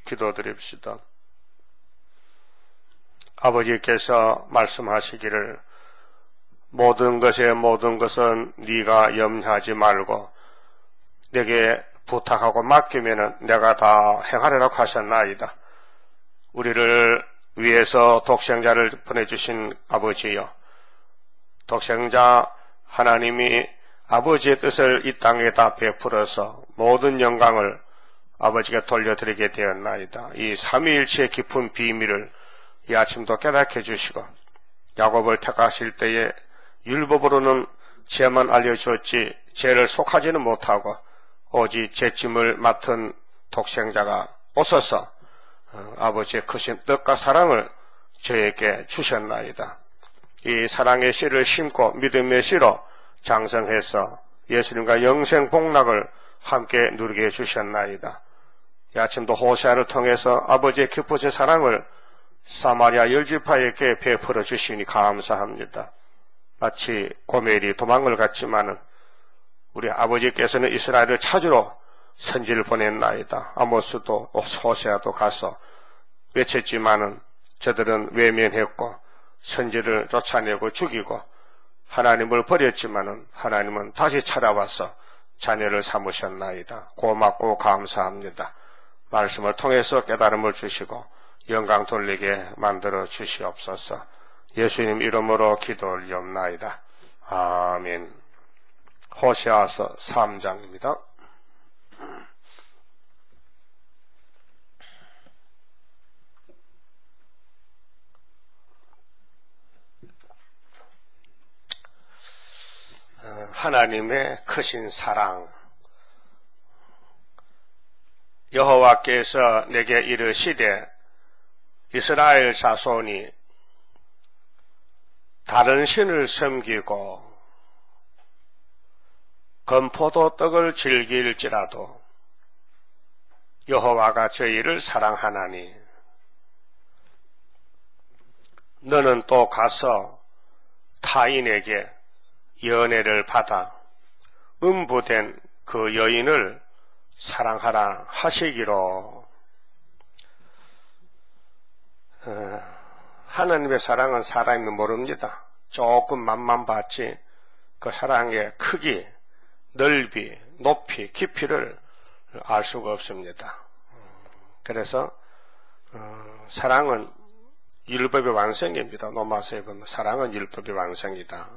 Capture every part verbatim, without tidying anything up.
기도드립시다. 아버지께서 말씀하시기를 모든 것에 모든 것은 네가 염려하지 말고 내게 부탁하고 맡기면은 내가 다 행하리라고 하셨나이다. 우리를 위해서 독생자를 보내주신 아버지여, 독생자 하나님이 아버지의 뜻을 이 땅에다 베풀어서 모든 영광을 아버지가 돌려드리게 되었나이다. 이 삼위일체의 깊은 비밀을 이 아침도 깨닫게 해주시고, 야곱을 택하실 때에 율법으로는 죄만 알려주었지 죄를 속하지는 못하고 오직 죄짐을 맡은 독생자가 오셔서 아버지의 크신 뜻과 사랑을 저에게 주셨나이다. 이 사랑의 씨를 심고 믿음의 씨로 장성해서 예수님과 영생 복락을 함께 누리게 해주셨나이다. 이 아침도 호세아를 통해서 아버지의 깊으신 사랑을 사마리아 열지파에게 베풀어 주시니 감사합니다. 마치 고멜이 도망을 갔지만은 우리 아버지께서는 이스라엘을 찾으러 선지를 보냈나이다. 아모스도 호세아도 가서 외쳤지만은 저들은 외면했고 선지를 쫓아내고 죽이고 하나님을 버렸지만은 하나님은 다시 찾아와서 자녀를 삼으셨나이다. 고맙고 감사합니다. 말씀을 통해서 깨달음을 주시고 영광 돌리게 만들어 주시옵소서. 예수님 이름으로 기도 올리옵나이다. 아멘. 호세아서 삼 장입니다. 하나님의 크신 사랑. 여호와께서 내게 이르시되 이스라엘 자손이 다른 신을 섬기고 건포도 떡을 즐길지라도 여호와가 저희를 사랑하나니 너는 또 가서 타인에게 연애를 받아 음부된 그 여인을 사랑하라 하시기로. 어, 하나님의 사랑은 사람이 모릅니다. 조금 맛만 봤지 그 사랑의 크기, 넓이, 높이, 깊이를 알 수가 없습니다. 그래서 어, 사랑은 율법의 완성입니다. 로마서에 보면 사랑은 율법의 완성이다.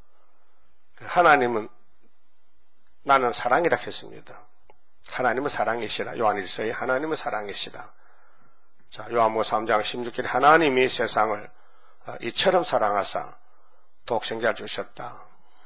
하나님은 나는 사랑이라 했습니다. 하나님은 사랑이시라. 요한일서에 하나님은 사랑이시라. 자, 요한복음 삼 장 십육 절에 하나님이 세상을 이처럼 사랑하사 독생자를 주셨다.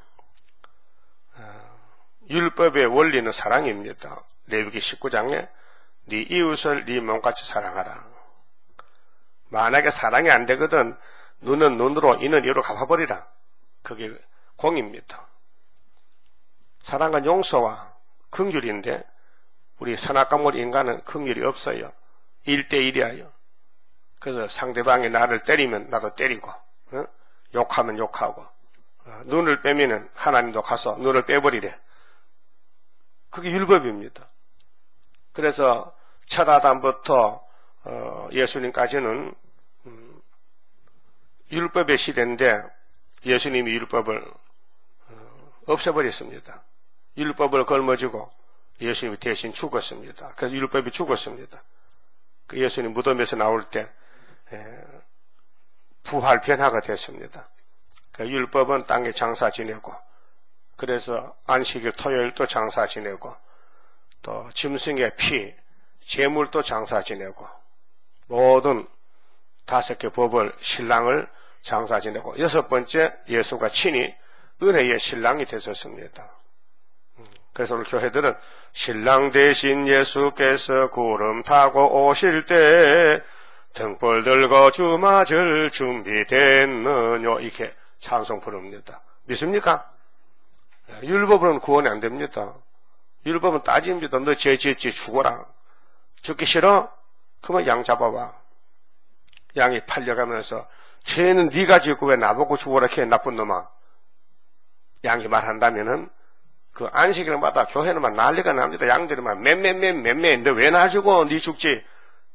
율법의 원리는 사랑입니다. 레위기 십구 장에 네 이웃을 네 몸같이 사랑하라. 만약에 사랑이 안 되거든 눈은 눈으로 이는 이로 갚아버리라. 그게 공입니다. 사랑은 용서와 긍휼인데 우리 선악과물 인간은 긍휼이 없어요. 일 대 일이에요. 그래서 상대방이 나를 때리면 나도 때리고 어? 욕하면 욕하고 어, 눈을 빼면은 하나님도 가서 눈을 빼버리래. 그게 율법입니다. 그래서 첫 아담부터 어, 예수님까지는 음, 율법의 시대인데 예수님이 율법을 어, 없애버렸습니다. 율법을 걸머지고 예수님이 대신 죽었습니다. 그래서 율법이 죽었습니다. 그 예수님 무덤에서 나올 때 에, 부활 변화가 됐습니다. 그 율법은 땅에 장사 지내고 그래서 안식일 토요일도 장사 지내고 또 짐승의 피, 제물도 장사 지내고 모든 다섯 개 법을 신랑을 장사 지내고 여섯 번째 예수가 친히 은혜의 신랑이 되셨습니다. 그래서 우리 교회들은 신랑 대신 예수께서 구름 타고 오실 때 등불 들고 주 맞을 준비됐느뇨 이렇게 찬송 부릅니다. 믿습니까? 율법으로는 구원이 안 됩니다. 율법은 따집니다. 너 죄 지었지 죽어라. 죽기 싫어? 그러면 양 잡아봐. 양이 팔려가면서 죄는 네가 짓고 왜 나보고 죽어라 걔 나쁜 놈아. 양이 말한다면은 그 안식일마다 교회는 막 난리가 납니다. 양들이 막 맴맴맴 맴맴 너 왜 나 주고 네 죽지?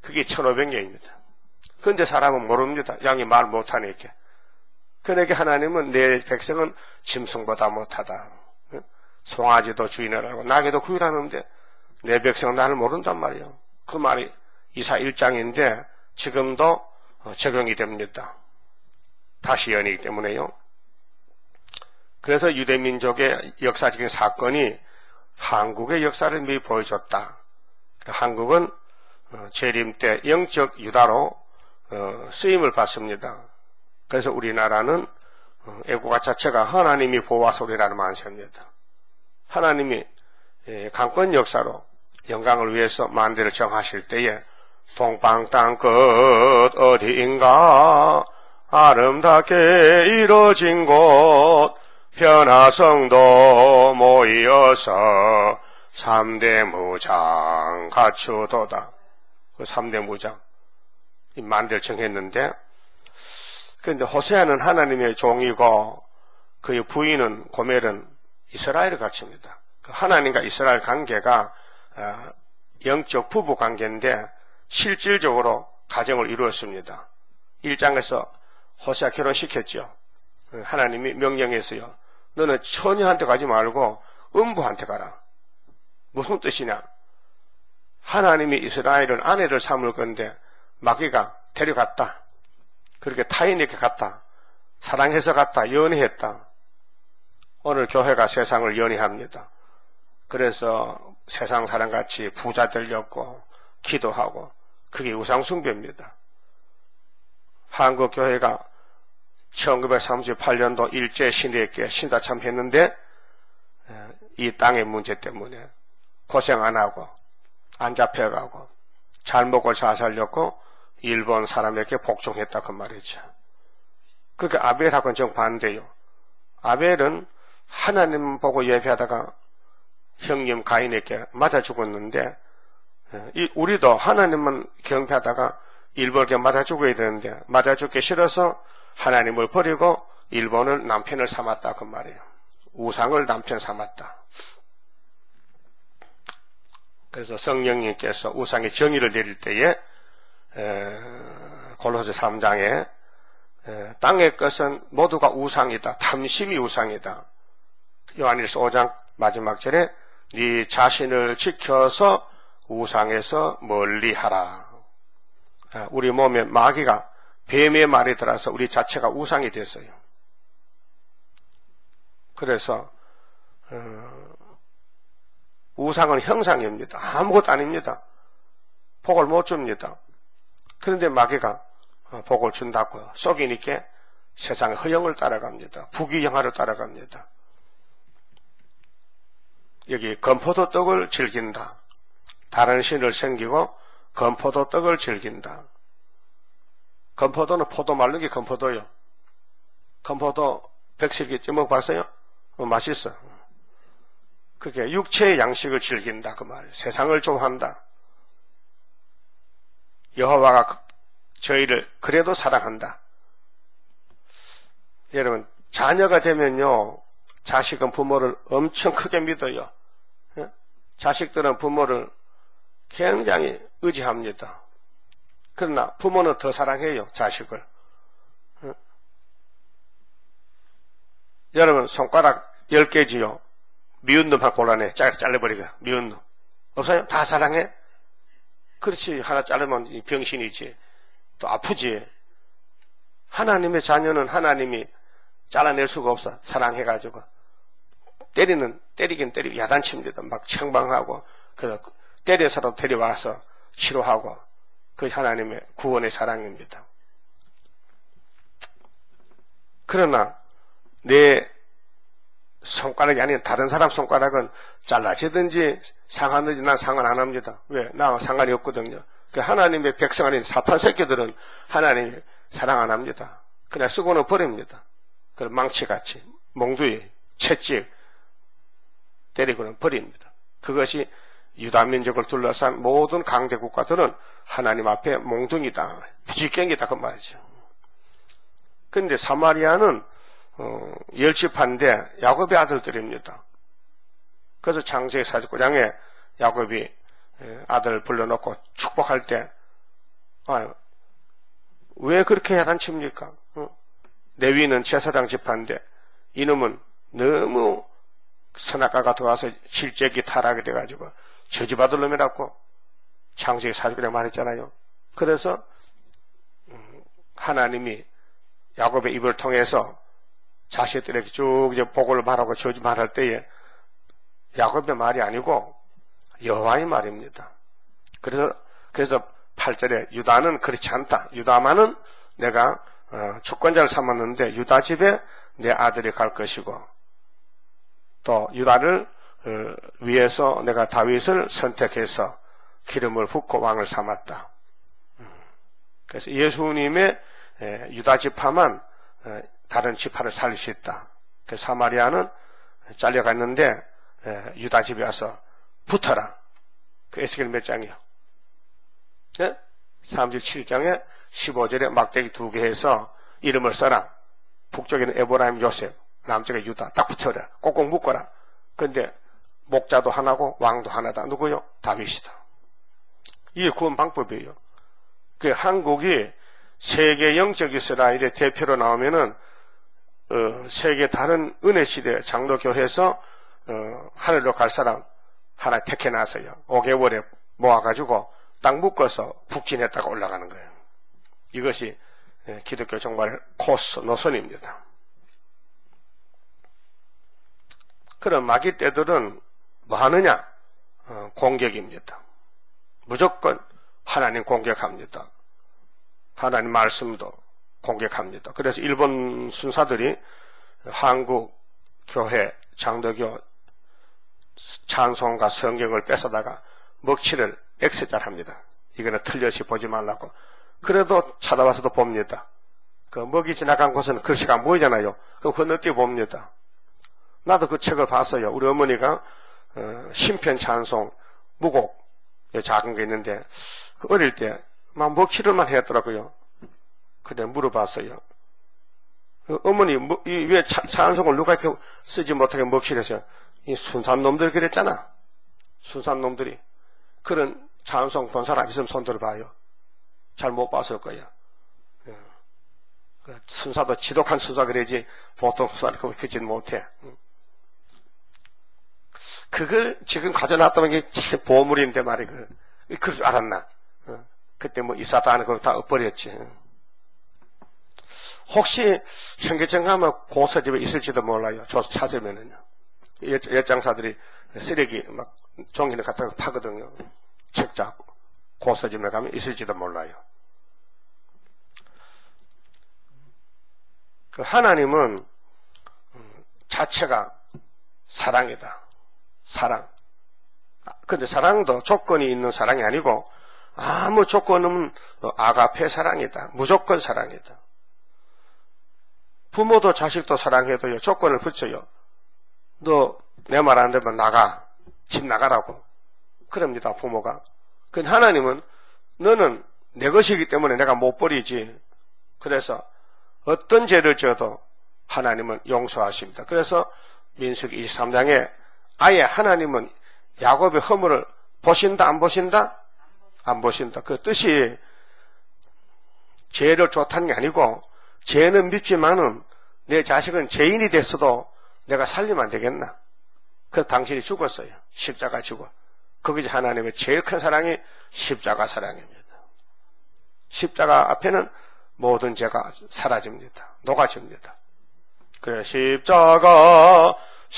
그게 천오백 년입니다. 근데 사람은 모릅니다. 양이 말 못하니까. 그러니까 하나님은 내 백성은 짐승보다 못하다. 송아지도 주인을 알고 나귀도 구일하는데 내 백성은 나를 모른단 말이에요. 그 말이 이사 일 장인데 지금도 적용이 됩니다. 다시 연이기 때문에요. 그래서 유대민족의 역사적인 사건이 한국의 역사를 미리 보여줬다. 한국은 재림 때 영적 유다로 쓰임을 받습니다. 그래서 우리나라는 애국가 자체가 하나님이 보호와 소리라는 만세입니다. 하나님이 강권 역사로 영광을 위해서 만대를 정하실 때에 동방 땅 끝 어디인가 아름답게 이루어진 곳 변화성도 모이어서 삼대 무장 갖추도다. 그 삼대 무장 이 만대를 정했는데, 그런데 호세아는 하나님의 종이고 그의 부인은 고멜은 이스라엘을 갖춥니다. 그 하나님과 이스라엘 관계가 영적 부부 관계인데 실질적으로 가정을 이루었습니다. 일 장에서 호세아 결혼시켰죠. 하나님이 명령했어요. 너는 처녀한테 가지 말고 음부한테 가라. 무슨 뜻이냐? 하나님이 이스라엘을 아내를 삼을 건데 마귀가 데려갔다. 그렇게 타인에게 갔다. 사랑해서 갔다. 연애했다. 오늘 교회가 세상을 연애합니다. 그래서 세상 사람같이 부자 되려고 기도하고 그게 우상숭배입니다. 한국 교회가 천구백삼십팔 년도 일제 신뢰있게 신사참했는데 이 땅의 문제 때문에 고생 안 하고 안 잡혀가고 잘 먹고 잘 살렸고 일본 사람에게 복종했다 그 말이죠. 그러니까 아벨하고는 정반대요. 아벨은 하나님 보고 예배하다가 형님 가인에게 맞아 죽었는데 우리도 하나님만 경배하다가 일본에게 맞아 죽어야 되는데 맞아 죽기 싫어서 하나님을 버리고 일본을 남편을 삼았다 그 말이에요. 우상을 남편 삼았다. 그래서 성령님께서 우상의 정의를 내릴 때에 골로새 삼 장에 에, 땅의 것은 모두가 우상이다. 탐심이 우상이다. 요한일서 오 장 마지막 절에 네 자신을 지켜서 우상에서 멀리하라. 우리 몸에 마귀가 뱀의 말이 들어서 우리 자체가 우상이 됐어요. 그래서 어, 우상은 형상입니다. 아무것도 아닙니다. 복을 못 줍니다. 그런데 마귀가 복을 준다고 속이니까 세상의 허영을 따라갑니다. 부귀영화를 따라갑니다. 여기 건포도 떡을 즐긴다. 다른 신을 섬기고 건포도 떡을 즐긴다. 건포도는 포도 말른 게 건포도요. 건포도 백설기 쪄먹어봤어요? 어, 맛있어. 그게 육체의 양식을 즐긴다 그 말이에요. 세상을 좋아한다. 여호와가 저희를 그래도 사랑한다. 여러분 자녀가 되면요 자식은 부모를 엄청 크게 믿어요. 자식들은 부모를 굉장히 의지합니다. 그러나 부모는 더 사랑해요 자식을. 여러분 손가락 열 개지요. 미운 놈만 골라내. 잘라버리고 미운 놈. 없어요? 다 사랑해? 그렇지. 하나 자르면 병신이지. 또 아프지. 하나님의 자녀는 하나님이 잘라낼 수가 없어. 사랑해가지고. 때리는, 때리긴 때리고 야단칩니다. 막 책망하고, 그, 때려서라도 데려와서 치료하고, 그 하나님의 구원의 사랑입니다. 그러나, 내 손가락이 아닌 다른 사람 손가락은 잘라지든지 상하든지 난 상관 안 합니다. 왜? 나와 상관이 없거든요. 그 하나님의 백성 아닌 사탄 새끼들은 하나님이 사랑 안 합니다. 그냥 쓰고는 버립니다. 그럼 망치같이, 몽두에, 채찍, 때리고는 버립니다. 그것이 유다민족을 둘러싼 모든 강대 국가들은 하나님 앞에 몽둥이다, 부지깽이다 그 말이죠. 그런데 사마리아는 어, 열집한데 야곱의 아들들입니다. 그래서 창세기 사십구 장에 야곱이 아들 불러놓고 축복할 때 아유, 왜 그렇게 야단칩니까? 어? 레위는 제사장 지파인데 이놈은 너무 선악과가 들어와서 실제기 타락이 돼가지고 저주받을 놈이라고 창세기 사십 장에 말했잖아요. 그래서 하나님이 야곱의 입을 통해서 자식들에게 쭉 이제 복을 말하고 저주 말할 때에 야곱의 말이 아니고 여호와의 말입니다. 그래서 그래서 팔 절에 유다는 그렇지 않다. 유다만은 내가 어, 주권자를 삼았는데 유다 집에 내 아들이 갈 것이고 또 유다를 어, 위해서 내가 다윗을 선택해서 기름을 붓고 왕을 삼았다. 그래서 예수님의 에, 유다 지파만 에, 다른 지파를 살릴 수 있다. 그래서 사마리아는 잘려갔는데 에, 유다 집에 와서 붙어라. 그 에스겔 몇 장이요? 네? 삼십칠 장에 십오 절에 막대기 두 개 해서 이름을 써라. 북쪽에는 에브라임 요셉, 남쪽에 유다. 딱 붙여라. 꼭꼭 묶어라. 근데 목자도 하나고 왕도 하나다. 누구요? 다윗이다. 이게 구원 방법이에요. 그 한국이 세계 영적 이스라엘의 대표로 나오면은 어, 세계 다른 은혜 시대 장로교회에서 어, 하늘로 갈 사람 하나 택해놨어요. 오 개월에 모아가지고 딱 묶어서 북진했다가 올라가는 거예요. 이것이 기독교 정말의 코스 노선입니다. 그런 마귀 떼들은 뭐 하느냐? 어, 공격입니다. 무조건 하나님 공격합니다. 하나님 말씀도 공격합니다. 그래서 일본 순사들이 한국 교회 장로교 찬송과 성경을 뺏어다가 먹칠을 X자를 합니다. 이거는 틀려시 보지 말라고. 그래도 찾아와서도 봅니다. 그 먹이 지나간 곳은 글씨가 안 보이잖아요. 그럼 건너뛰어 봅니다. 나도 그 책을 봤어요. 우리 어머니가 어, 신편 찬송 무곡 작은 게 있는데 그 어릴 때 막 먹칠을만 했더라고요. 그래 물어봤어요. 그 어머니 뭐, 이, 왜 차, 찬송을 누가 이렇게 쓰지 못하게 먹칠했어요? 이 순산 놈들 그랬잖아. 순산 놈들이. 그런 찬송 본 사람 있으면 손 들어봐요. 잘 못 봤을 거예요. 그 순사도 지독한 순사 그래야지 보통 순사를 그렇게는 못해. 그걸 지금 가져놨다는 게 보물인데 말이야. 그럴 줄 알았나? 그때 뭐 이사도 안 하고 다 엎버렸지. 혹시 현계청 가면 고서집에 있을지도 몰라요. 줘서 찾으면은요. 엿장사들이 쓰레기 막 종이를 갖다가 파거든요. 책 잡고 고서집에 가면 있을지도 몰라요. 그 하나님은 자체가 사랑이다. 사랑. 근데 사랑도 조건이 있는 사랑이 아니고 아무 조건 없는 아가페 사랑이다. 무조건 사랑이다. 부모도 자식도 사랑해도요. 조건을 붙여요. 너 내 말 안 되면 나가. 집 나가라고. 그럽니다. 부모가. 근데 하나님은 너는 내 것이기 때문에 내가 못 버리지. 그래서 어떤 죄를 지어도 하나님은 용서하십니다. 그래서 민수기 이십삼 장에 아예 하나님은 야곱의 허물을 보신다 안 보신다? 안 보신다. 그 뜻이 죄를 좋다는 게 아니고 죄는 밉지만은 내 자식은 죄인이 됐어도 내가 살리면 안 되겠나? 그래서 당신이 죽었어요. 십자가 죽어. 거기서 하나님의 제일 큰 사랑이 십자가 사랑입니다. 십자가 앞에는 모든 죄가 사라집니다. 녹아집니다. 그래 십자가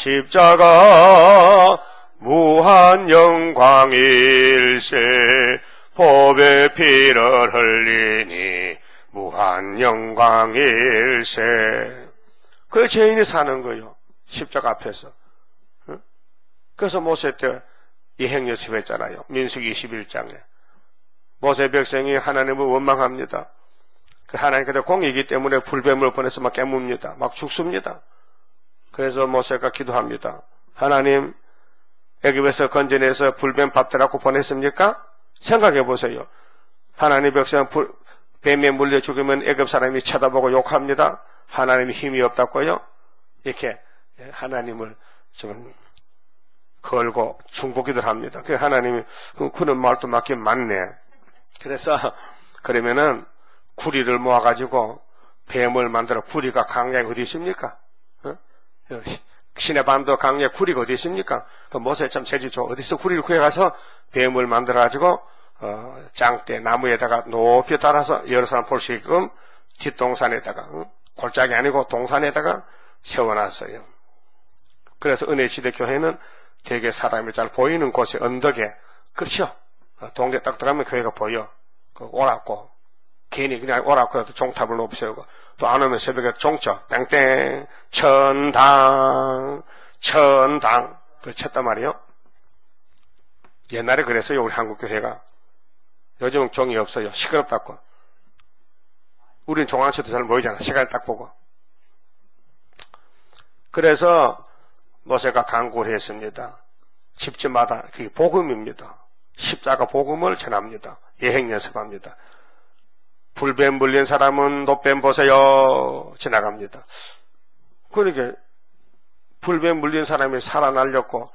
십자가 무한 영광일세 보배 피를 흘리니 무한 영광일세. 그 죄인이 사는 거예요. 십자가 앞에서. 응? 그래서 모세 때 이행여습 했잖아요. 민수기 이십일 장에. 모세 백성이 하나님을 원망합니다. 그 하나님께서 공이기 때문에 불뱀을 보내서 막 깨뭅니다. 막 죽습니다. 그래서 모세가 기도합니다. 하나님, 애굽에서 건져내서 불뱀 밥들하고 보냈습니까? 생각해 보세요. 하나님 백성은 불, 뱀에 물려 죽으면 애굽 사람이 쳐다보고 욕합니다. 하나님이 힘이 없다고요? 이렇게 하나님을 좀 걸고 중보기도를 합니다. 그 하나님이 그런 말도 맞긴 맞네. 그래서 그러면은 구리를 모아가지고 뱀을 만들어. 구리가 강약이 어디 있습니까? 어? 시내반도 강약 구리가 어디 있습니까? 그 모세 참 재주 좋아. 어디서 구리를 구해가서 뱀을 만들어가지고 어, 짱대 나무에다가 높이 달아서 여러 사람 볼 수 있게끔 뒷동산에다가 어? 골짜기 아니고 동산에다가 세워놨어요. 그래서 은혜시대교회는 되게 사람이 잘 보이는 곳에 언덕에, 그렇죠? 동네 딱 들어가면 교회가 보여. 그 오락고 괜히 그냥 오락고라도 종탑을 높이 세우고, 또 안 오면 새벽에 종쳐 땡땡 천당 천당 그걸 쳤단 말이에요. 옛날에 그랬어요. 우리 한국교회가. 요즘은 종이 없어요. 시끄럽다고. 우린 종 안 쳐도 잘 모이잖아. 시간을 딱 보고. 그래서 모세가 간구를 했습니다. 집집마다 그게 복음입니다. 십자가 복음을 전합니다. 예행 연습합니다. 불뱀 물린 사람은 노뱀 보세요. 지나갑니다. 그러니까 불뱀 물린 사람이 살아날렸고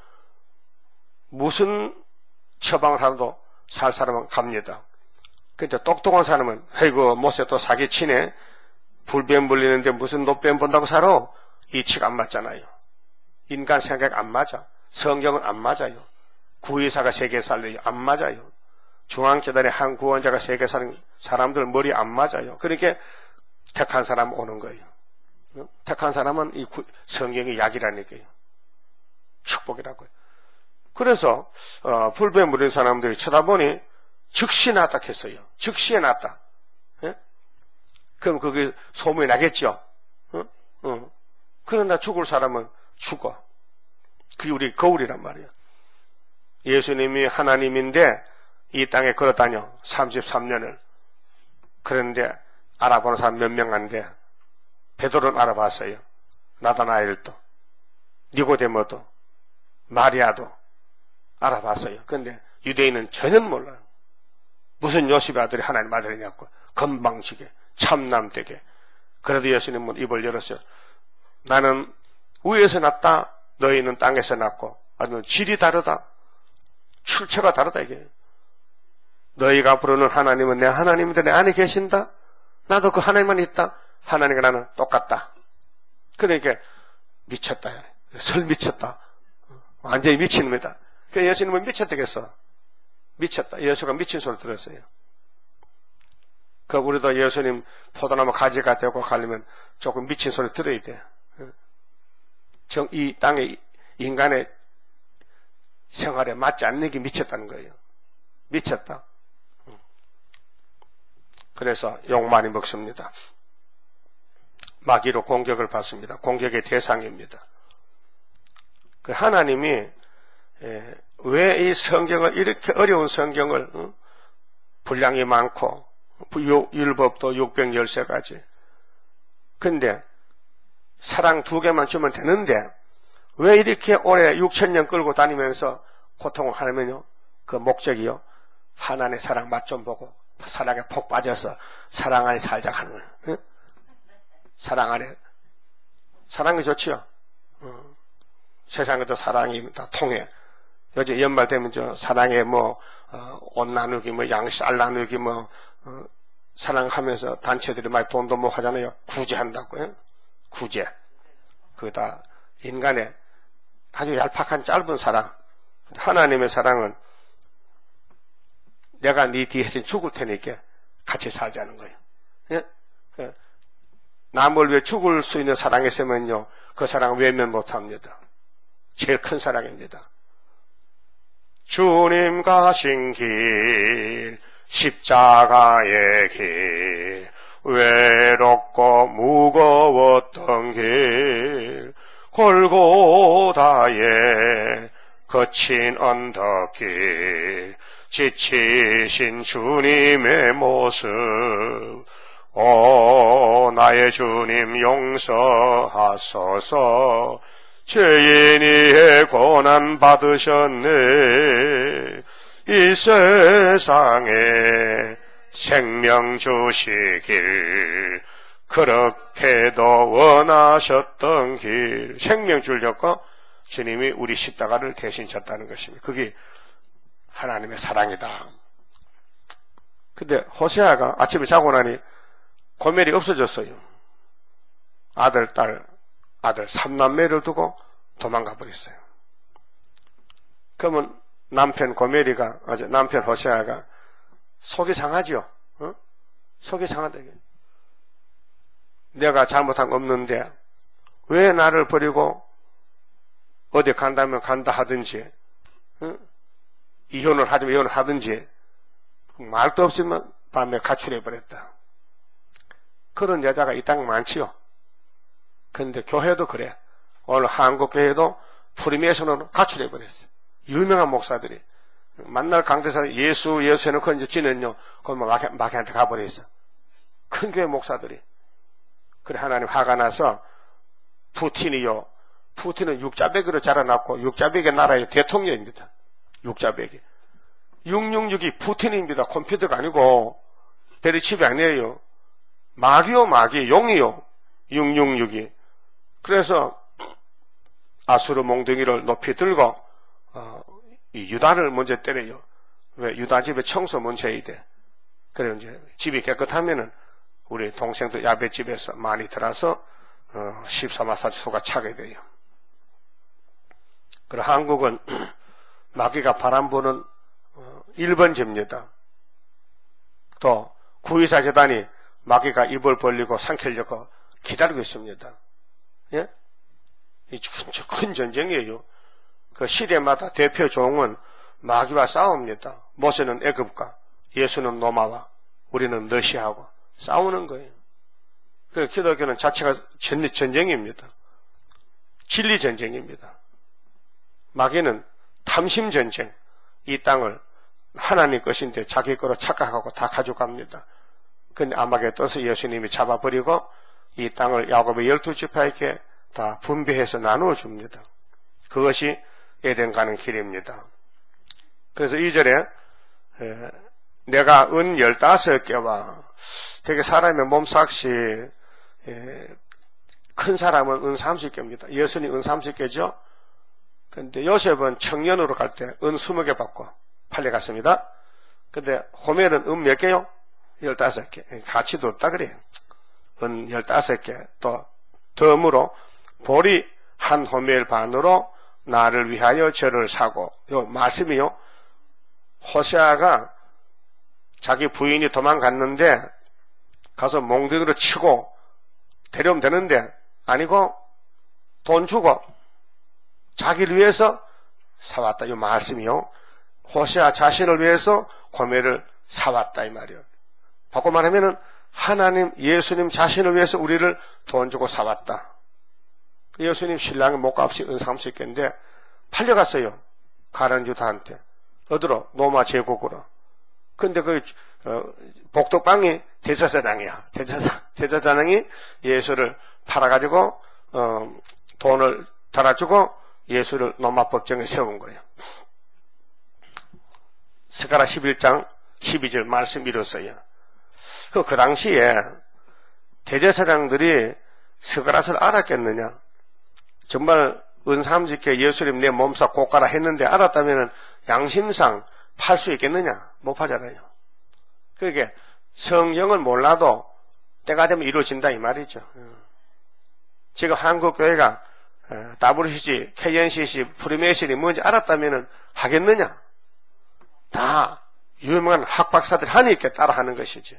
무슨 처방을 하도 살 사람은 갑니다. 근데 똑똑한 사람은 아이고 모세 또 사기치네. 불뱀 물리는데 무슨 노뱀 본다고 살아? 이치가 안 맞잖아요. 인간 생각 안 맞아. 성경은 안 맞아요. 구의사가 세계 살려요. 안 맞아요. 중앙재단에 한 구원자가 세계 사는 사람들 머리 안 맞아요. 그러니까 택한 사람 오는 거예요. 택한 사람은 이 성경의 약이라니까요. 축복이라고요. 그래서 어, 불뱀 물린 사람들이 쳐다보니 즉시 낫다 했어요. 즉시에 낫다. 예? 그럼 그게 소문이 나겠죠. 어? 어. 그러나 죽을 사람은 죽어. 그게 우리 거울이란 말이에요. 예수님이 하나님인데 이 땅에 걸어다녀 삼십삼 년을. 그런데 알아보는 사람 몇 명 안 돼. 베드로는 알아봤어요. 나다나엘도, 니고데모도, 마리아도 알아봤어요. 그런데 유대인은 전혀 몰라요. 무슨 요셉의 아들이 하나님 아들이냐고. 건방지게, 참남되게. 그래도 예수님은 입을 열었어요. 나는 위에서 났다. 너희는 땅에서 났고. 아주 질이 다르다. 출처가 다르다 이게. 너희가 부르는 하나님은 내 하나님인데 내 안에 계신다. 나도 그 하나님만 있다. 하나님과 나는 똑같다. 그러니까 미쳤다. 설 미쳤다. 완전히 미친 놈이다. 그 예수님은 미쳤다겠어. 미쳤다. 예수가 미친 소리 들었어요. 그 우리도 예수님 포도나무 가지가 되고 가려면 조금 미친 소리 들어야 돼. 정, 이 땅의 인간의 생활에 맞지 않는 게 미쳤다는 거예요. 미쳤다. 그래서 욕 많이 먹습니다. 마귀로 공격을 받습니다. 공격의 대상입니다. 그 하나님이 왜 이 성경을 이렇게 어려운 성경을 어? 분량이 많고 율법도 육백십삼 가지. 근데 사랑 두 개만 주면 되는데 왜 이렇게 오래 육천 년 끌고 다니면서 고통을 하냐면요. 그 목적이요. 하나님의 사랑 맛 좀 보고 사랑에 폭 빠져서 사랑 안에 살자 하는 거예요. 응? 사랑 안에. 사랑이 좋지요. 어. 세상에도 사랑이 다 통해. 요즘 연말 되면 저 사랑에 뭐, 어, 옷 나누기, 뭐, 양쌀 나누기, 뭐, 어, 사랑하면서 단체들이 많이 돈도 뭐 하잖아요. 구제한다고요. 구제. 그거 다 인간의 아주 얄팍한 짧은 사랑. 하나님의 사랑은 내가 네 뒤에 죽을 테니까 같이 살자는 거예요. 예? 그 남을 위해 죽을 수 있는 사랑이 있으면요. 그 사랑은 외면 못합니다. 제일 큰 사랑입니다. 주님 가신 길, 십자가의 길, 외롭고 무거웠던 길, 골고다의 거친 언덕길, 지치신 주님의 모습, 오 나의 주님 용서하소서. 죄인이 고난 받으셨네. 이 세상에 생명 주시길 그렇게도 원하셨던 길. 생명 주려고 주님이 우리 십자가를 대신 졌다는 것입니다. 그게 하나님의 사랑이다. 근데 호세아가 아침에 자고 나니 고멜이 없어졌어요. 아들, 딸, 아들 삼남매를 두고 도망가 버렸어요. 그러면 남편 고멜이가, 아주 남편 호세아가 속이 상하지요. 어? 속이 상하다. 내가 잘못한 거 없는데 왜 나를 버리고 어디 간다면 간다 하든지, 어? 이혼을 하지만 이혼을 하든지 말도 없이만 밤에 가출해버렸다. 그런 여자가 이 땅 많지요. 그런데 교회도 그래. 오늘 한국교회도 프리메이션으로 가출해버렸어요. 유명한 목사들이. 만날 강대사 예수 예수 해놓고 이제 지는요. 그건 뭐 마케, 마케한테 가버렸어. 큰 교회 목사들이. 그래 하나님 화가 나서 푸틴이요. 푸틴은 육자백으로 자라났고 육자백의 나라의 대통령입니다. 육자백이. 육육육이 푸틴입니다. 컴퓨터가 아니고 베리칩이 아니에요. 마귀요 마귀 용이요. 육육육이. 그래서 아수르 몽둥이를 높이 들고 어, 이 유다를 먼저 때려요. 왜? 유다 집에 청소 먼저 해야 돼. 그래 이제 집이 깨끗하면은 우리 동생도 야베 집에서 많이 들어서 어, 십사마사 수가 차게 돼요. 그래 한국은 마귀가 바람 부는 어, 일 번째입니다. 또 구이사 재단이 마귀가 입을 벌리고 삼키려고 기다리고 있습니다. 예? 이 큰 전쟁이에요. 그 시대마다 대표 종은 마귀와 싸웁니다. 모세는 애굽과 예수는 로마와 우리는 러시아하고 싸우는 거예요. 그 기독교는 자체가 전쟁입니다. 진리 전쟁입니다. 마귀는 탐심 전쟁. 이 땅을 하나님 것인데 자기 거로 착각하고 다 가져갑니다. 근데 아마게 떠서 예수님이 잡아버리고 이 땅을 야곱의 열두 지파에게 다 분배해서 나누어 줍니다. 그것이 에덴 가는 길입니다. 그래서 이 절에 에, 내가 은 열다섯 개와 되게 사람의 몸삭시 에, 큰 사람은 은 삼십 개입니다. 예수님 은 삼십 개죠. 근데 요셉은 청년으로 갈 때 은 스무 개 받고 팔려갔습니다. 근데 호멜은 은 몇 개요? 열다섯 개. 가치도 없다 그래요. 은 열다섯 개. 또 덤으로 볼이 한 호멜 반으로 나를 위하여 저를 사고. 요 말씀이요. 호세아가 자기 부인이 도망갔는데 가서 몽둥이로 치고 데려오면 되는데 아니고 돈 주고 자기를 위해서 사왔다. 이 말씀이요. 호세아 자신을 위해서 고멜을 사왔다 이 말이요. 바꿔 말하면은 하나님 예수님 자신을 위해서 우리를 돈 주고 사왔다. 예수님 신랑의 목값이 은 삼십 개인데 팔려갔어요. 가룟 유다한테. 어디로? 로마 제국으로. 근데 그 어, 복덕방이 대제사장이야. 대제사장, 대제사장이 예수를 팔아가지고 어, 돈을 달아주고 예수를 로마 법정에 세운 거예요. 스가랴 십일 장 십이 절 말씀 이뤘어요. 그, 그 당시에 대제사장들이 스가랴를 알았겠느냐? 정말 은 삼십 개 예수님 내 몸사 고가라 했는데 알았다면 양심상 팔 수 있겠느냐? 못 파잖아요. 그게 성경을 몰라도 때가 되면 이루어진다 이 말이죠. 지금 한국교회가 더블유씨씨, 케이엔씨씨, 프리메이션이 뭔지 알았다면 하겠느냐? 다 유명한 학박사들이 하니까 따라하는 것이지.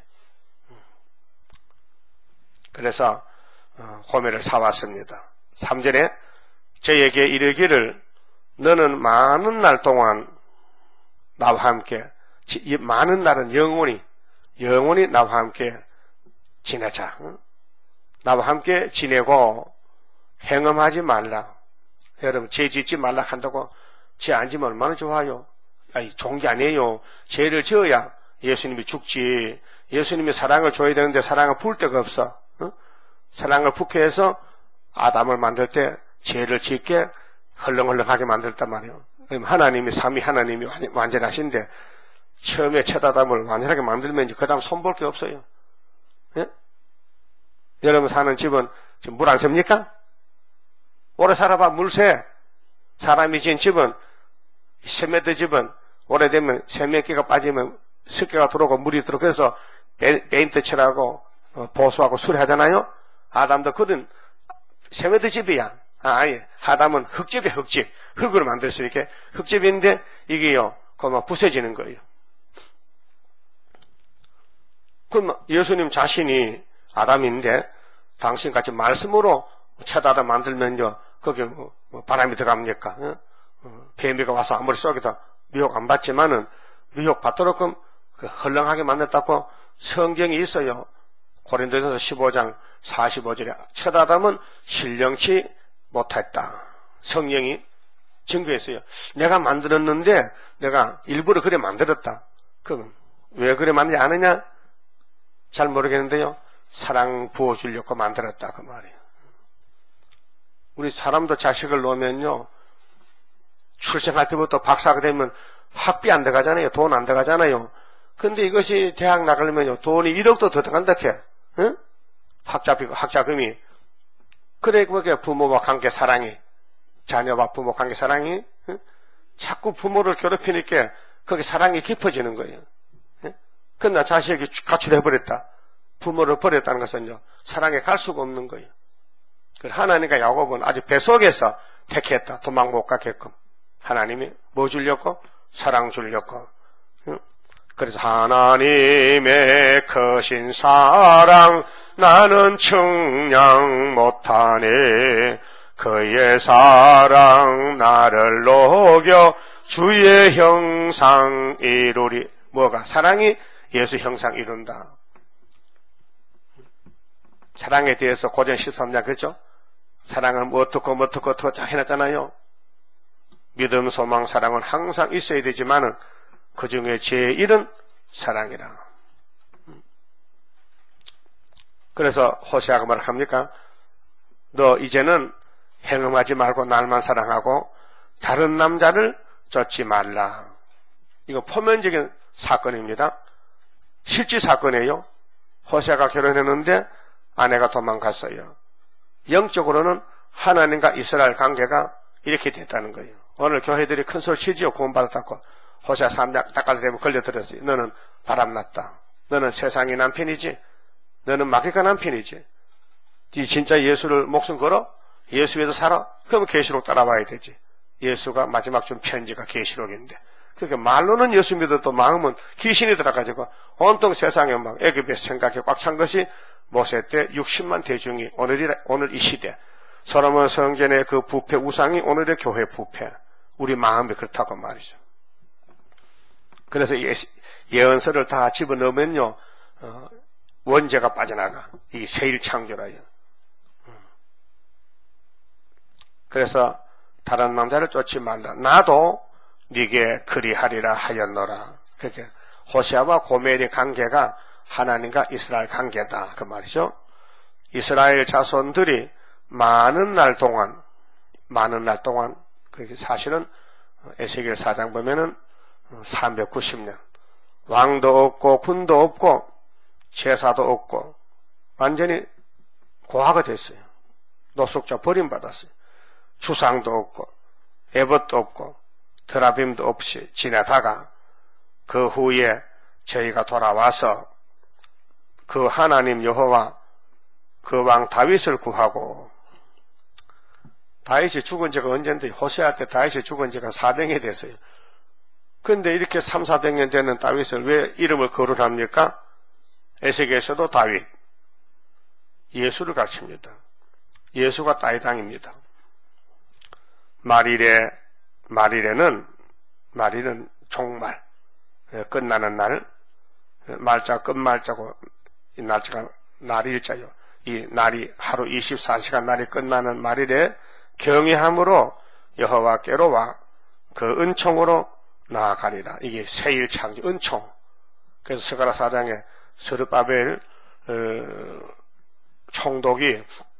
그래서 호멜을 사왔습니다. 삼 절에 저에게 이르기를 너는 많은 날 동안 나와 함께, 이 많은 날은 영원히 영원히 나와 함께 지내자. 나와 함께 지내고 행음하지 말라. 여러분 죄 짓지 말라 한다고 죄 안 지면 얼마나 좋아요. 아니 좋은 게 아니에요. 죄를 지어야 예수님이 죽지. 예수님이 사랑을 줘야 되는데 사랑을 부을 데가 없어. 어? 사랑을 붓게 해서 아담을 만들 때 죄를 짓게 헐렁헐렁하게 만들었단 말이에요. 하나님이 삼위 하나님이 완전하신데 처음에 첫 아담을 완전하게 만들면 이제 그 다음 손볼 게 없어요. 예? 여러분 사는 집은 지금 물 안 셉니까? 오래 살아봐 물새. 사람이 지은 집은 세메드 집은 오래되면 세몇개가 빠지면 습기가 들어오고 물이 들어오고 그래서 페인트 칠하고 어, 보수하고 수리하잖아요. 아담도 그런 세메드 집이야. 아, 아니 아담은 흙집이야. 흙집. 흙으로 만들었으니까 흙집인데 이게요 그만 부서지는 거예요. 그럼 예수님 자신이 아담인데 당신같이 말씀으로 채다다 만들면요 거기에 뭐, 뭐 바람이 들어갑니까? 어? 어, 뱀이가 와서 아무리 쏘기도 미혹 안 받지만은 미혹 받도록끔 그 헐렁하게 만들었다고 성경이 있어요. 고린도전서 십오 장 사십오 절에 첫 아담은 신령치 못했다. 성령이 증거했어요. 내가 만들었는데 내가 일부러 그래 만들었다. 그럼 왜 그래 만들지 않느냐? 잘 모르겠는데요. 사랑 부어주려고 만들었다 그 말이에요. 우리 사람도 자식을 놓으면요. 출생할 때부터 박사가 되면 학비 안 들어가잖아요. 돈 안 들어가잖아요. 근데 이것이 대학 나가려면요. 돈이 일억도 더 들어간다 해. 응? 학자비, 학자금이. 그래, 그게 부모와 관계 사랑이. 자녀와 부모 관계 사랑이. 응? 자꾸 부모를 괴롭히니까 거기 사랑이 깊어지는 거예요. 응? 그러나 자식이 가출해버렸다. 부모를 버렸다는 것은요. 사랑에 갈 수가 없는 거예요. 하나님과 야곱은 아주 뱃속에서 택했다. 도망 못 가게끔. 하나님이 뭐 주려고? 사랑 주려고. 그래서 하나님의 크신 사랑 나는 측량 못하네. 그의 사랑 나를 녹여 주의 형상 이루리. 뭐가? 사랑이 예수 형상 이룬다. 사랑에 대해서 고전 십삼 장 그렇죠? 사랑은 뭐 어떻고 뭐 어떻고 어떻고 쫙 해놨잖아요. 믿음, 소망, 사랑은 항상 있어야 되지만은 그 중에 제일은 사랑이라. 그래서 호세아가 뭐라 합니까? 너 이제는 행음하지 말고 날만 사랑하고 다른 남자를 쫓지 말라. 이거 표면적인 사건입니다. 실제 사건이에요. 호세아가 결혼했는데 아내가 도망갔어요. 영적으로는 하나님과 이스라엘 관계가 이렇게 됐다는 거예요. 오늘 교회들이 큰 소리 치지요. 구원받았다고. 호세아 삼 장 닦아서 되면 걸려들었어요. 너는 바람났다. 너는 세상의 남편이지. 너는 마귀가 남편이지. 네 진짜 예수를 목숨 걸어? 예수 위에서 살아? 그러면 계시록 따라와야 되지. 예수가 마지막 준 편지가 계시록인데. 그러니까 말로는 예수 믿어도 마음은 귀신이 들어가지고 온통 세상에 막 애굽의 생각에 꽉 찬 것이 모세 때 육십만 대중이 오늘이, 오늘 이 시대. 솔로몬 성전의 그 부패 우상이 오늘의 교회 부패. 우리 마음이 그렇다고 말이죠. 그래서 예, 예언서를 다 집어넣으면요, 어, 원죄가 빠져나가. 이게 세일창조라요. 그래서 다른 남자를 쫓지 말라. 나도 네게 그리하리라 하였노라. 그렇게 호세아와 고멜의 관계가 하나님과 이스라엘 관계다. 그 말이죠. 이스라엘 자손들이 많은 날 동안, 많은 날 동안, 그게 사실은 에스겔 사 장 보면은 삼백구십 년. 왕도 없고, 군도 없고, 제사도 없고, 완전히 고아가 됐어요. 노숙자 버림받았어요. 주상도 없고, 에봇도 없고, 드라빔도 없이 지내다가, 그 후에 저희가 돌아와서 그 하나님 여호와 그 왕 다윗을 구하고, 다윗이 죽은 지가 언젠데 호세아 때 다윗이 죽은 지가 사백 년이 됐어요. 그런데 이렇게 삼사백 년 되는 다윗을 왜 이름을 거론합니까? 에스겔에서도 다윗, 예수를 가르칩니다. 예수가 다윗왕입니다. 말일에, 말일에는, 말일은 종말, 끝나는 날, 말자 끝말자고, 이 날짜가 날일자요. 이 날이 하루 이십사 시간 날이 끝나는 말일에 경외함으로 여호와께로 와 그 은총으로 나아가리라. 이게 세일 창조, 은총. 그래서 스가랴 사 장에 스룹바벨 어, 총독이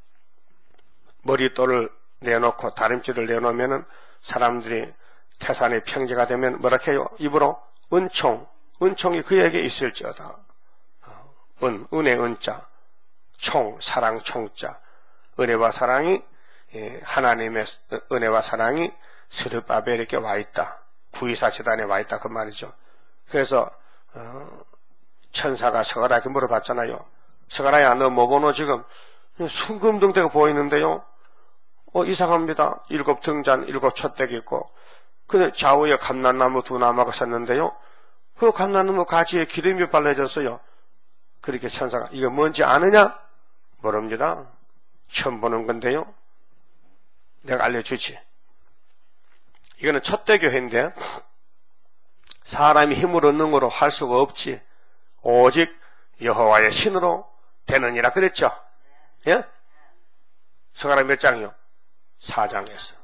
머릿돌을 내놓고 다림질을 내놓으면은 사람들이 태산이 평지가 되면 뭐라 해요? 입으로 은총, 은총이 그에게 있을지어다. 은, 은의 은자, 총, 사랑 총자. 은혜와 사랑이, 하나님의 은혜와 사랑이 스룹바벨에게 와 있다. 구이사 재단에 와 있다. 그 말이죠. 그래서 어, 천사가 서가라에게 물어봤잖아요. 서가라야, 너 뭐 보노? 지금 순금등대가 보이는데요. 어, 이상합니다. 일곱 등잔, 일곱 촛대기 있고, 근데 좌우에 감람나무 두 나무가 섰는데요. 그 감람나무 가지에 기름이 발라졌어요. 그렇게 천사가, 이거 뭔지 아느냐? 모릅니다. 처음 보는 건데요. 내가 알려주지. 이거는 촛대교회인데, 사람이 힘으로 능으로 할 수가 없지. 오직 여호와의 신으로 되느니라 그랬죠. 예? 서가라 몇 장이요? 사 장에서.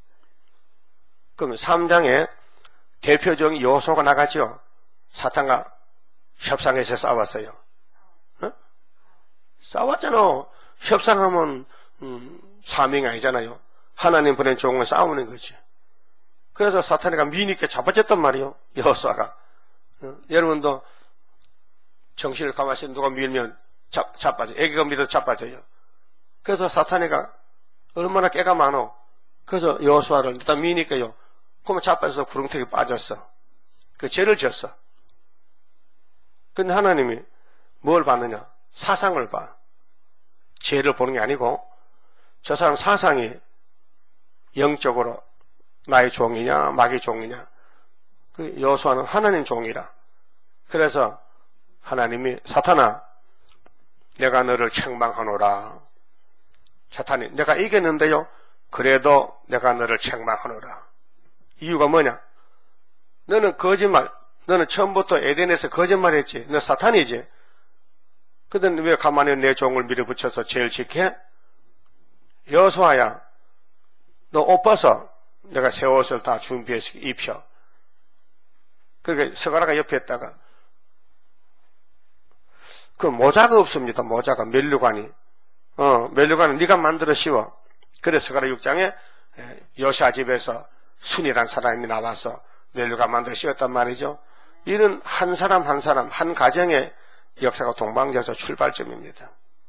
그럼 삼 장에 대표적인 요소가 나가죠. 사탄과 협상해서 싸웠어요. 어? 싸웠잖아. 협상하면 음, 사명이 아니잖아요. 하나님 보낸 종은 싸우는 거지. 그래서 사탄이가 미니께 잡아줬단 말이에요. 여호수아가. 어? 여러분도 정신을 가만히 누가 밀면 잡, 자빠져. 애기가 밀어도 자빠져요. 그래서 사탄이가 얼마나 깨가 많어. 그래서 여호수아를 일단 미니까요. 그러면 자빠져서 구렁텅이 빠졌어. 그 죄를 졌어. 근데 하나님이 뭘 봤느냐? 사상을 봐. 죄를 보는 게 아니고 저 사람 사상이 영적으로 나의 종이냐 마귀 종이냐. 그 여호수아는 하나님 종이라. 그래서 하나님이 사탄아 내가 너를 책망하노라. 사탄이 내가 이겼는데요. 그래도 내가 너를 책망하노라. 이유가 뭐냐? 너는 거짓말, 너는 처음부터 에덴에서 거짓말했지. 너 사탄이지. 근데 왜 가만히 내 종을 밀어붙여서 죄를 지켜? 여호수아야, 너 옷 벗어. 내가 새 옷을 다 준비해서 입혀. 그러니까 서가라가 옆에 있다가 그 모자가 없습니다. 모자가 멜류관이. 어, 멜류관은 네가 만들어 씌워. 그래서 서가라 육 장에 여호수아 집에서 순이란 사람이 나와서 멜류관 만들어 씌웠단 말이죠. 이런 한 사람 한 사람 한 가정의 역사가 동방제에서 출발점입니다.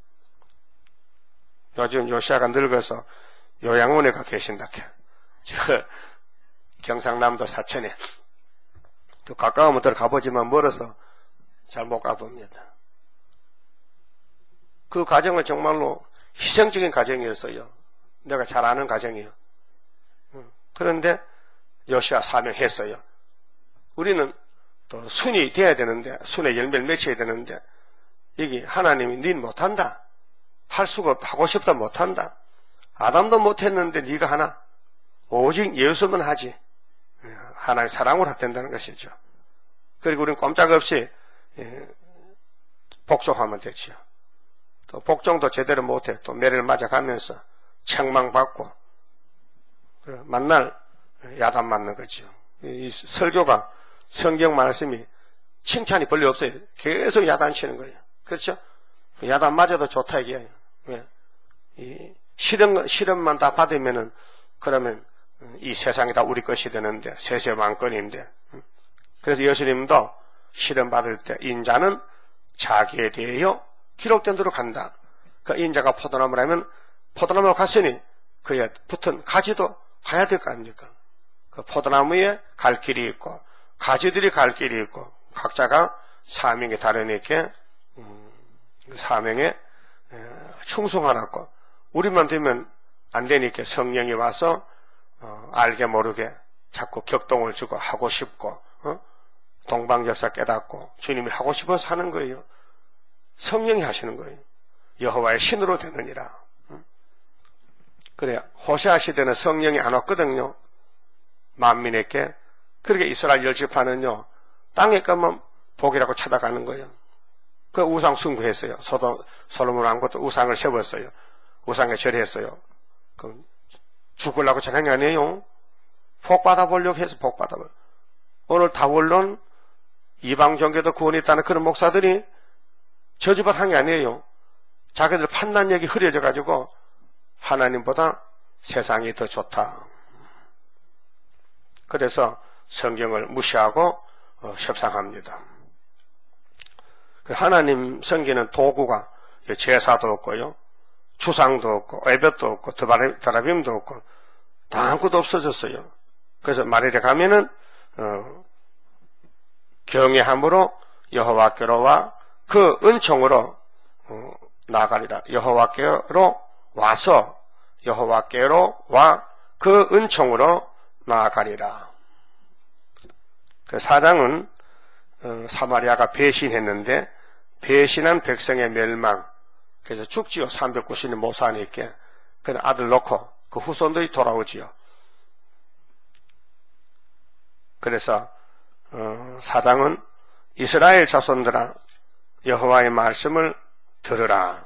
요즘 요시아가 늙어서 요양원에 가 계신다. 저 경상남도 사천에 또 가까우면 들어가보지만 멀어서 잘 못 가봅니다. 그 가정은 정말로 희생적인 가정이었어요. 내가 잘 아는 가정이에요. 그런데 요시아 사명했어요. 우리는 또 순이 돼야 되는데 순의 열매를 맺혀야 되는데 이게 하나님이 닌 못한다. 할 수가 없다. 하고 싶다 못한다. 아담도 못했는데 네가 하나. 오직 예수만 하지. 하나님 사랑으로 된다는 것이죠. 그리고 우리는 꼼짝없이 복종하면 되지요. 또 복종도 제대로 못해. 또 매를 맞아가면서 책망받고 만날 야단 맞는 거죠. 이 설교가 성경 말씀이 칭찬이 별로 없어요. 계속 야단 치는 거예요. 그렇죠? 야단 맞아도 좋다 이게요. 왜? 이 실험, 실험만 다 받으면은 그러면 이 세상이 다 우리 것이 되는데 세세만건인데. 그래서 예수님도 실험 받을 때 인자는 자기에 대하여 기록된 대로 간다. 그 인자가 포도나무라면 포도나무가 갔으니 그에 붙은 가지도 가야 될 거 아닙니까? 그 포도나무에 갈 길이 있고 가지들이 갈 길이 있고 각자가 사명이 다르니까 음, 사명에 충성하라고. 우리만 되면 안 되니까 성령이 와서 어, 알게 모르게 자꾸 격동을 주고 하고 싶고 어? 동방역사 깨닫고 주님이 하고 싶어서 하는 거예요. 성령이 하시는 거예요. 여호와의 신으로 되느니라. 응? 그래 호세아 시대는 성령이 안 왔거든요. 만민에게. 그렇게 이스라엘 열집하는요. 땅에 가면 복이라고 찾아가는 거예요. 그 우상 숭배했어요. 소돔, 솔로몬 왕부터 우상을 세웠어요. 우상에 절했어요. 그 죽으려고 잘한 게 아니에요. 복 받아보려고 해서 복 받아보려. 오늘 다원론 이방 종교도 구원이 있다는 그런 목사들이 저주받 한 게 아니에요. 자기들 판단력이 흐려져 가지고 하나님보다 세상이 더 좋다. 그래서 성경을 무시하고 어, 협상합니다. 그 하나님 섬기는 도구가 제사도 없고요. 주상도 없고 에벳도 없고 드라빔도 없고 다 아무것도 없어졌어요. 그래서 마리에 가면은 어, 경외함으로 여호와께로와 그 은총으로 어, 나아가리라. 여호와께로 와서 여호와께로 와 그 은총으로 나아가리라. 그 사장은 어, 사마리아가 배신했는데 배신한 백성의 멸망, 그래서 죽지요. 삼백구십 년 못 사니까. 그 아들 놓고 그 후손들이 돌아오지요. 그래서 어, 사장은 이스라엘 자손들아 여호와의 말씀을 들으라.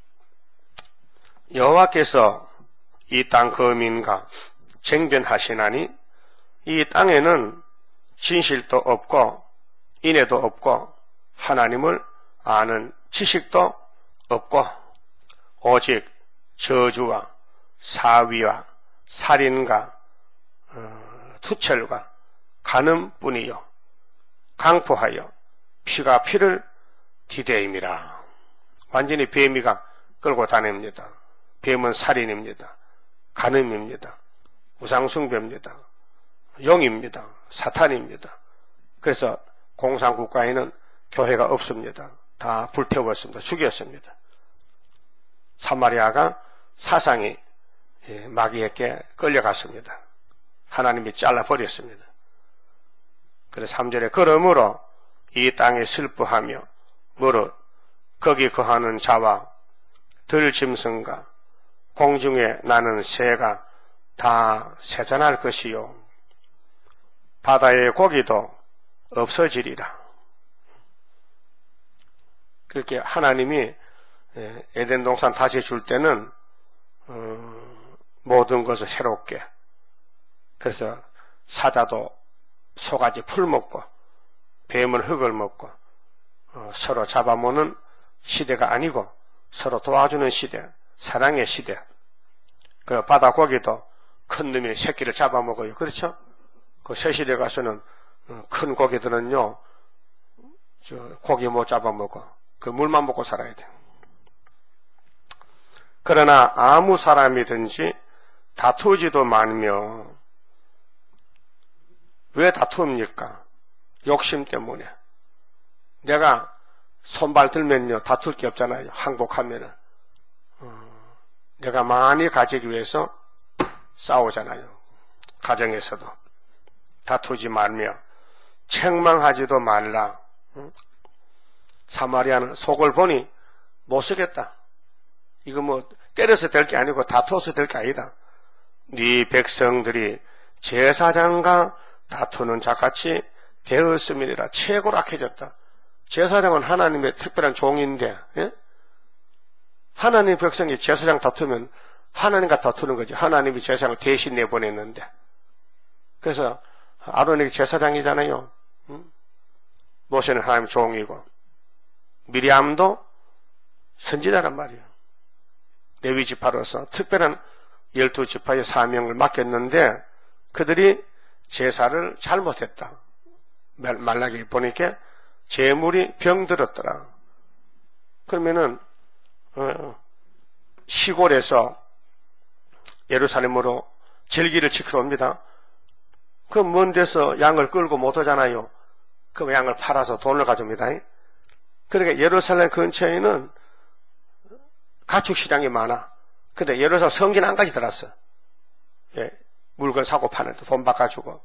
여호와께서 이 땅 거민과 쟁변하시나니 이 땅에는 진실도 없고 인애도 없고 하나님을 아는 지식도 없고 오직 저주와 사위와 살인과 어, 투철과 간음뿐이요 강포하여 피가 피를 디대임이라. 완전히 뱀이가 끌고 다닙니다. 뱀은 살인입니다. 간음입니다. 우상숭배입니다. 영입니다. 사탄입니다. 그래서 공산국가에는 교회가 없습니다. 다 불태웠습니다. 죽였습니다. 사마리아가 사상이 마귀에게 끌려갔습니다. 하나님이 잘라버렸습니다. 그래서 삼 절에 그러므로 이 땅에 슬퍼하며 무릇 거기 거하는 자와 들짐승과 공중에 나는 새가 다 세잔할 것이요 바다의 고기도 없어지리라. 그렇게 하나님이 에덴 동산 다시 줄 때는 어, 모든 것을 새롭게, 그래서 사자도 소가지 풀 먹고 뱀은 흙을 먹고 어, 서로 잡아먹는 시대가 아니고 서로 도와주는 시대, 사랑의 시대. 그 바다 고기도 큰 놈이 새끼를 잡아먹어요. 그렇죠? 그 새 시대 가서는 큰 고기들은요 저 고기 못 잡아먹어. 그 물만 먹고 살아야 돼. 그러나 아무 사람이든지 다투지도 말며. 왜 다투입니까? 욕심 때문에. 내가 손발 들면요 다툴 게 없잖아요. 항복하면은 어, 내가 많이 가지기 위해서 싸우잖아요. 가정에서도 다투지 말며 책망하지도 말라. 응? 사마리아는 속을 보니 못 쓰겠다. 이거 뭐 때려서 될 게 아니고 다투어서 될 게 아니다. 네 백성들이 제사장과 다투는 자같이 되었음이니라. 최고로 악해졌다. 제사장은 하나님의 특별한 종인데, 예? 하나님 백성이 제사장 다투면 하나님과 다투는 거지. 하나님이 제사장을 대신 내보냈는데. 그래서 아론이 제사장이잖아요. 응? 모세는 하나님 종이고 미리암도 선지자란 말이에요. 레위 지파로서 특별한 열두 지파의 사명을 맡겼는데 그들이 제사를 잘못했다. 말라기 보니까 재물이 병들었더라. 그러면은 어, 시골에서 예루살렘으로 절기를 지키러 옵니다. 그 먼 데서 양을 끌고 못 오잖아요. 그 양을 팔아서 돈을 가져옵니다. 그러니까 예루살렘 근처에는 가축시장이 많아. 근데 예루살렘 성긴 안까지 들었어. 예, 물건 사고 파는데 돈 바꿔주고.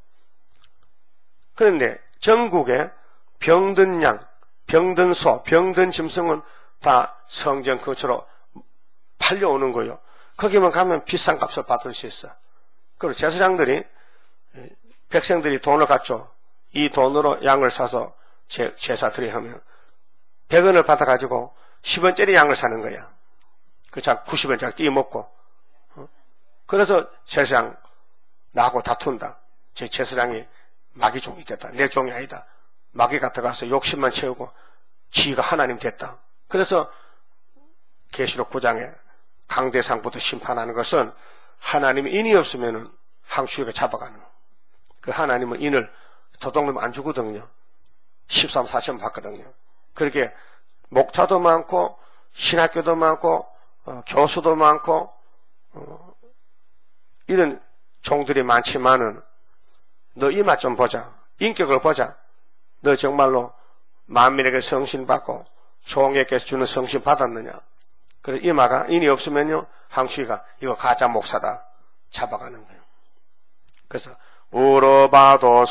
그런데 전국에 병든 양, 병든 소, 병든 짐승은 다 성전 근처로 팔려오는 거예요. 거기만 가면 비싼 값을 받을 수 있어. 그리고 제사장들이 백성들이 돈을 갖죠. 이 돈으로 양을 사서 제, 제사 드려 하면 백 원을 받아가지고 십 원짜리 양을 사는 거야. 그 자 구십 원짜리 띄먹고. 어? 그래서 제사장 나하고 다툰다. 제 제사장이 마귀 종이 됐다. 내 종이 아니다. 마귀 같아가서 욕심만 채우고 지가 하나님 됐다. 그래서 계시록 구 장에 강대상부터 심판하는 것은 하나님이 인이 없으면 항수이가 잡아가는. 그 하나님은 인을 도둑놈 안 주거든요. 십삼, 사천 받거든요. 그렇게 목자도 많고 신학교도 많고 어, 교수도 많고 어, 이런 종들이 많지만은 너 이맛 좀 보자. 인격을 보자. 너 정말로 만민에게 성신 받고 종에게 주는 성신 받았느냐. 그래서 이마가 인이 없으면요 항추이가 이거 가짜 목사다 잡아가는 거예요. 그래서 물어봐도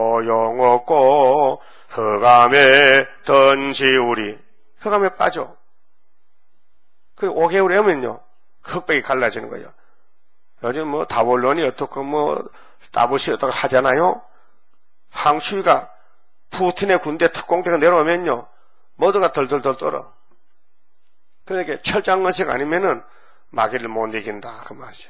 소용없고 흑암에 던지우리. 흑암에 빠져. 그리고 오 개월에 오면요 흑백이 갈라지는 거예요. 요즘 뭐 다볼론이 어떻고 뭐 다봇이 어떻고 하잖아요. 항추이가 푸틴의 군대 특공대가 내려오면요 모두가 덜덜덜 떨어. 그러니까 철장건식 아니면은 마귀를 못 이긴다 그 말이죠.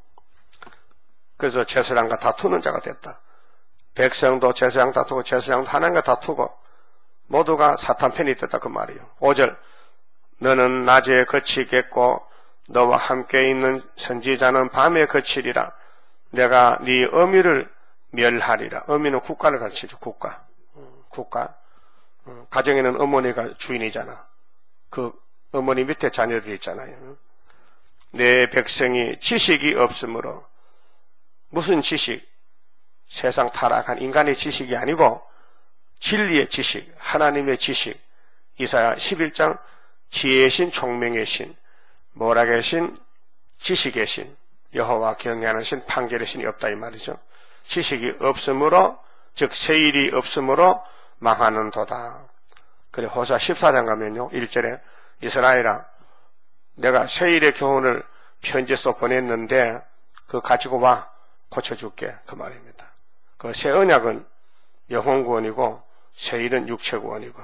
그래서 제사장과 다투는 자가 됐다. 백성도 제사장 다투고 제사장도 하나님과 다투고 모두가 사탄 편이 됐다 그 말이에요. 오 절 너는 낮에 거치겠고 너와 함께 있는 선지자는 밤에 거치리라. 내가 네 어미를 멸하리라. 어미는 국가를 가르치죠. 국가. 국가. 가정에는 어머니가 주인이잖아. 그 어머니 밑에 자녀들이 있잖아요. 내 백성이 지식이 없으므로. 무슨 지식? 세상 타락한 인간의 지식이 아니고 진리의 지식, 하나님의 지식. 이사야 십일 장 지혜의 신, 총명의 신, 모락의 신, 지식의 신, 여호와 경외하는 신, 판결의 신이 없다 이 말이죠. 지식이 없으므로, 즉 세일이 없으므로 망하는 도다. 그래 호사 십사 장 가면요 일 절에 이스라엘아 내가 세일의 교훈을 편지 써 보냈는데 그거 가지고 와 고쳐줄게 그 말입니다. 그 새 언약은 영혼 구원이고 세일은 육체 구원이고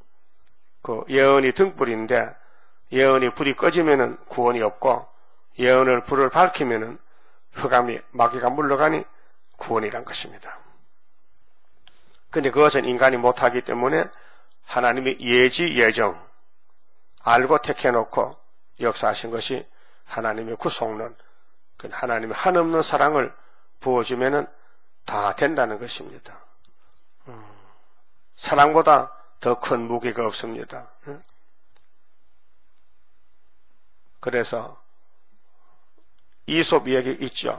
그 예언이 등불인데 예언이 불이 꺼지면은 구원이 없고 예언을 불을 밝히면은 흑암이 마귀가 물러가니 구원이란 것입니다. 근데 그것은 인간이 못하기 때문에 하나님이 예지 예정 알고 택해놓고 역사하신 것이 하나님의 구속론, 그 하나님의 한없는 사랑을 부어주면은 다 된다는 것입니다. 음, 사랑보다 더 큰 무기가 없습니다. 음? 그래서 이솝 이야기 있죠.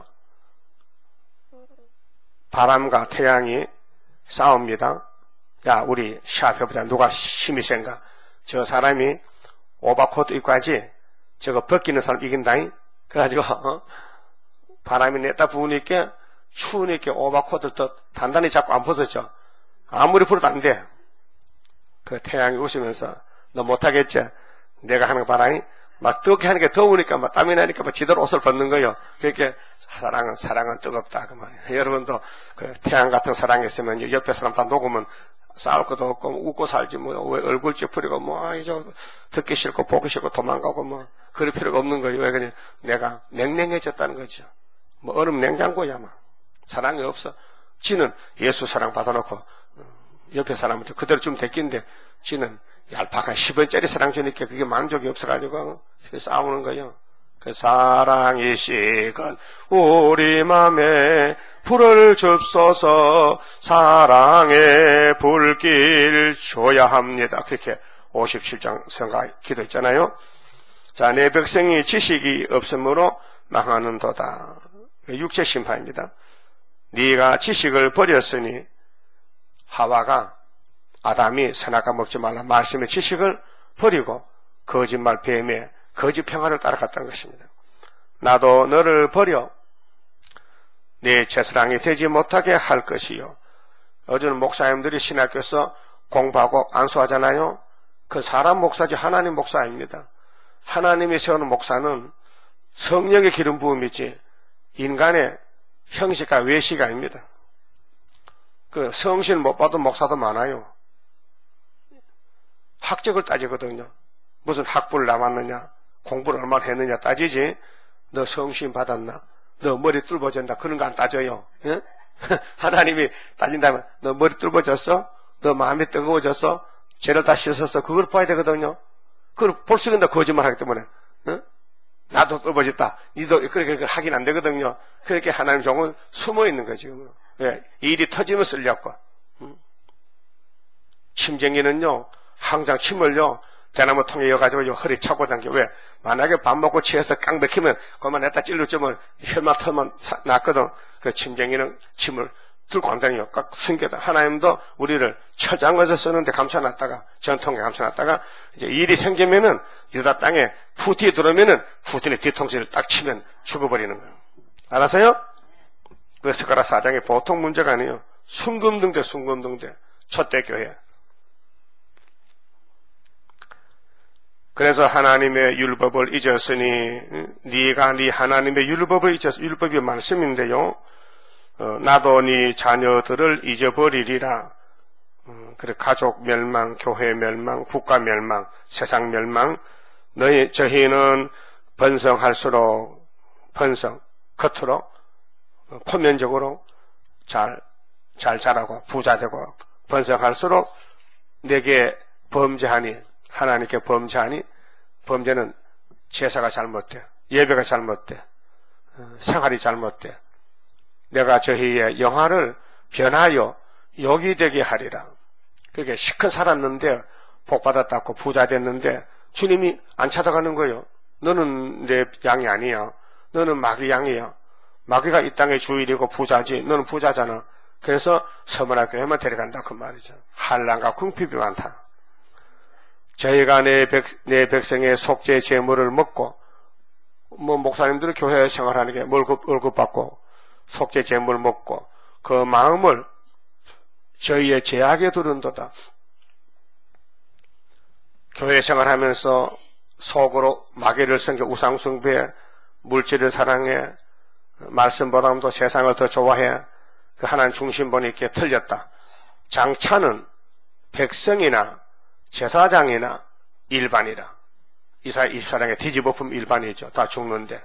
바람과 태양이 싸웁니다. 야 우리 시합 해보자. 누가 힘이 센가. 저 사람이 오버코트 입고 하지 저거 벗기는 사람 이긴다잉. 그래가지고 어? 바람이 냈다 부으니까 추우니까 오버코트를 더 단단히 잡고 안 벗었죠. 아무리 불어도 안 돼. 그 태양이 웃으면서 너 못하겠지? 내가 하는 거 바람이 막 뜨겁게 하니까 더우니까 막 땀이 나니까 막 지대로 옷을 벗는 거예요. 그렇게 사랑은 사랑은 뜨겁다 그 말이에요. 여러분도 그 태양 같은 사랑이 있으면 옆에 사람 다 녹으면 싸울 것도 없고 웃고 살지 뭐 왜 얼굴 찌푸리고 뭐 아이 저 듣기 싫고 보기 싫고 도망가고 뭐 그럴 필요가 없는 거예요. 왜 그래? 내가 냉랭해졌다는 거죠. 뭐 얼음 냉장고야 막 사랑이 없어. 지는 예수 사랑 받아놓고 옆에 사람한테 그대로 좀 데끼는데 지는 얄팍한 십 원짜리 사랑 주니까 그게 만족이 없어가지고 싸우는 거예요. 그 사랑이시건 우리 맘에 불을 줍소서 사랑의 불길 줘야 합니다. 그렇게 오십칠 장 성가 기도 있잖아요. 자, 내 백성이 지식이 없으므로 망하는도다. 육체 심판입니다. 네가 지식을 버렸으니 하와가 아담이 선악과 먹지 말라 말씀의 지식을 버리고 거짓말 뱀의 거짓 평화를 따라갔다는 것입니다. 나도 너를 버려 내 제사장이 되지 못하게 할 것이요. 요즘 목사님들이 신학교에서 공부하고 안수하잖아요. 그 사람 목사지 하나님 목사 아닙니다. 하나님이 세우는 목사는 성령의 기름 부음이지 인간의 형식과 외식이 아닙니다. 그 성신 못 받은 목사도 많아요. 학적을 따지거든요. 무슨 학부를 남았느냐, 공부를 얼마나 했느냐 따지지. 너 성신 받았나, 너 머리 뚫어졌나 그런 거 안 따져요. 예? 하나님이 따진다면 너 머리 뚫어졌어, 너 마음이 뜨거워졌어, 죄를 다 씻었어, 그걸 봐야 되거든요. 그걸 볼 수 있는데 거짓말하기 때문에. 예? 나도 뚫어졌다, 니도 그렇게 하긴 안 되거든요. 그렇게 하나님 종은 숨어 있는 거지. 왜? 일이 터지면 쓸려고. 음? 침쟁이는요 항상 침을요 대나무 통에 이어가지고 허리 차고 당겨. 왜? 만약에 밥 먹고 취해서 깡 맥히면 그만 냈다 찔러주면 혈만 터만 났거든. 그 침쟁이는 침을 들고 간다니요. 각 숨겨다. 하나님도 우리를 철장에서 쓰는데 감춰놨다가, 전통에 감춰놨다가, 이제 일이 생기면은, 유다 땅에 푸틴이 들어오면은, 푸틴의 뒤통수를 딱 치면 죽어버리는 거예요. 알았어요? 그래서 스가랴 사 장이 보통 문제가 아니에요. 순금등대, 순금등대. 초대교회. 그래서 하나님의 율법을 잊었으니 네가 네 하나님의 율법을 잊었 율법이 말씀인데요. 어, 나도 네 자녀들을 잊어버리리라. 어, 그래 가족 멸망, 교회 멸망, 국가 멸망, 세상 멸망. 너희 저희는 번성할수록 번성, 겉으로 어, 표면적으로 잘 잘 자라고 부자되고 번성할수록 내게 범죄하니 하나님께 범죄하니 범죄는 제사가 잘못돼 예배가 잘못돼 생활이 잘못돼 내가 저희의 영화를 변하여 욕이 되게 하리라. 그게 시큰 살았는데 복받았다고 부자 됐는데 주님이 안 찾아가는 거예요. 너는 내 양이 아니야. 너는 마귀 양이야. 마귀가 이 땅의 주일이고 부자지. 너는 부자잖아. 그래서 서문화 교회만 데려간다 그 말이죠. 한란과 궁핍이 많다. 저희가 내, 백, 내 백성의 속죄 제물을 먹고 뭐 목사님들은 교회 생활하는 게 월급, 월급 받고 속죄 제물 먹고 그 마음을 저희의 제약에 두른도다. 교회 생활하면서 속으로 마귀를 섬겨 우상숭배, 물질을 사랑해, 말씀보다도 세상을 더 좋아해. 그 하나님 중심본이 있게 틀렸다. 장차는 백성이나 제사장이나 일반이라. 이사 이십사 장의 뒤집어품 일반이죠. 다 죽는데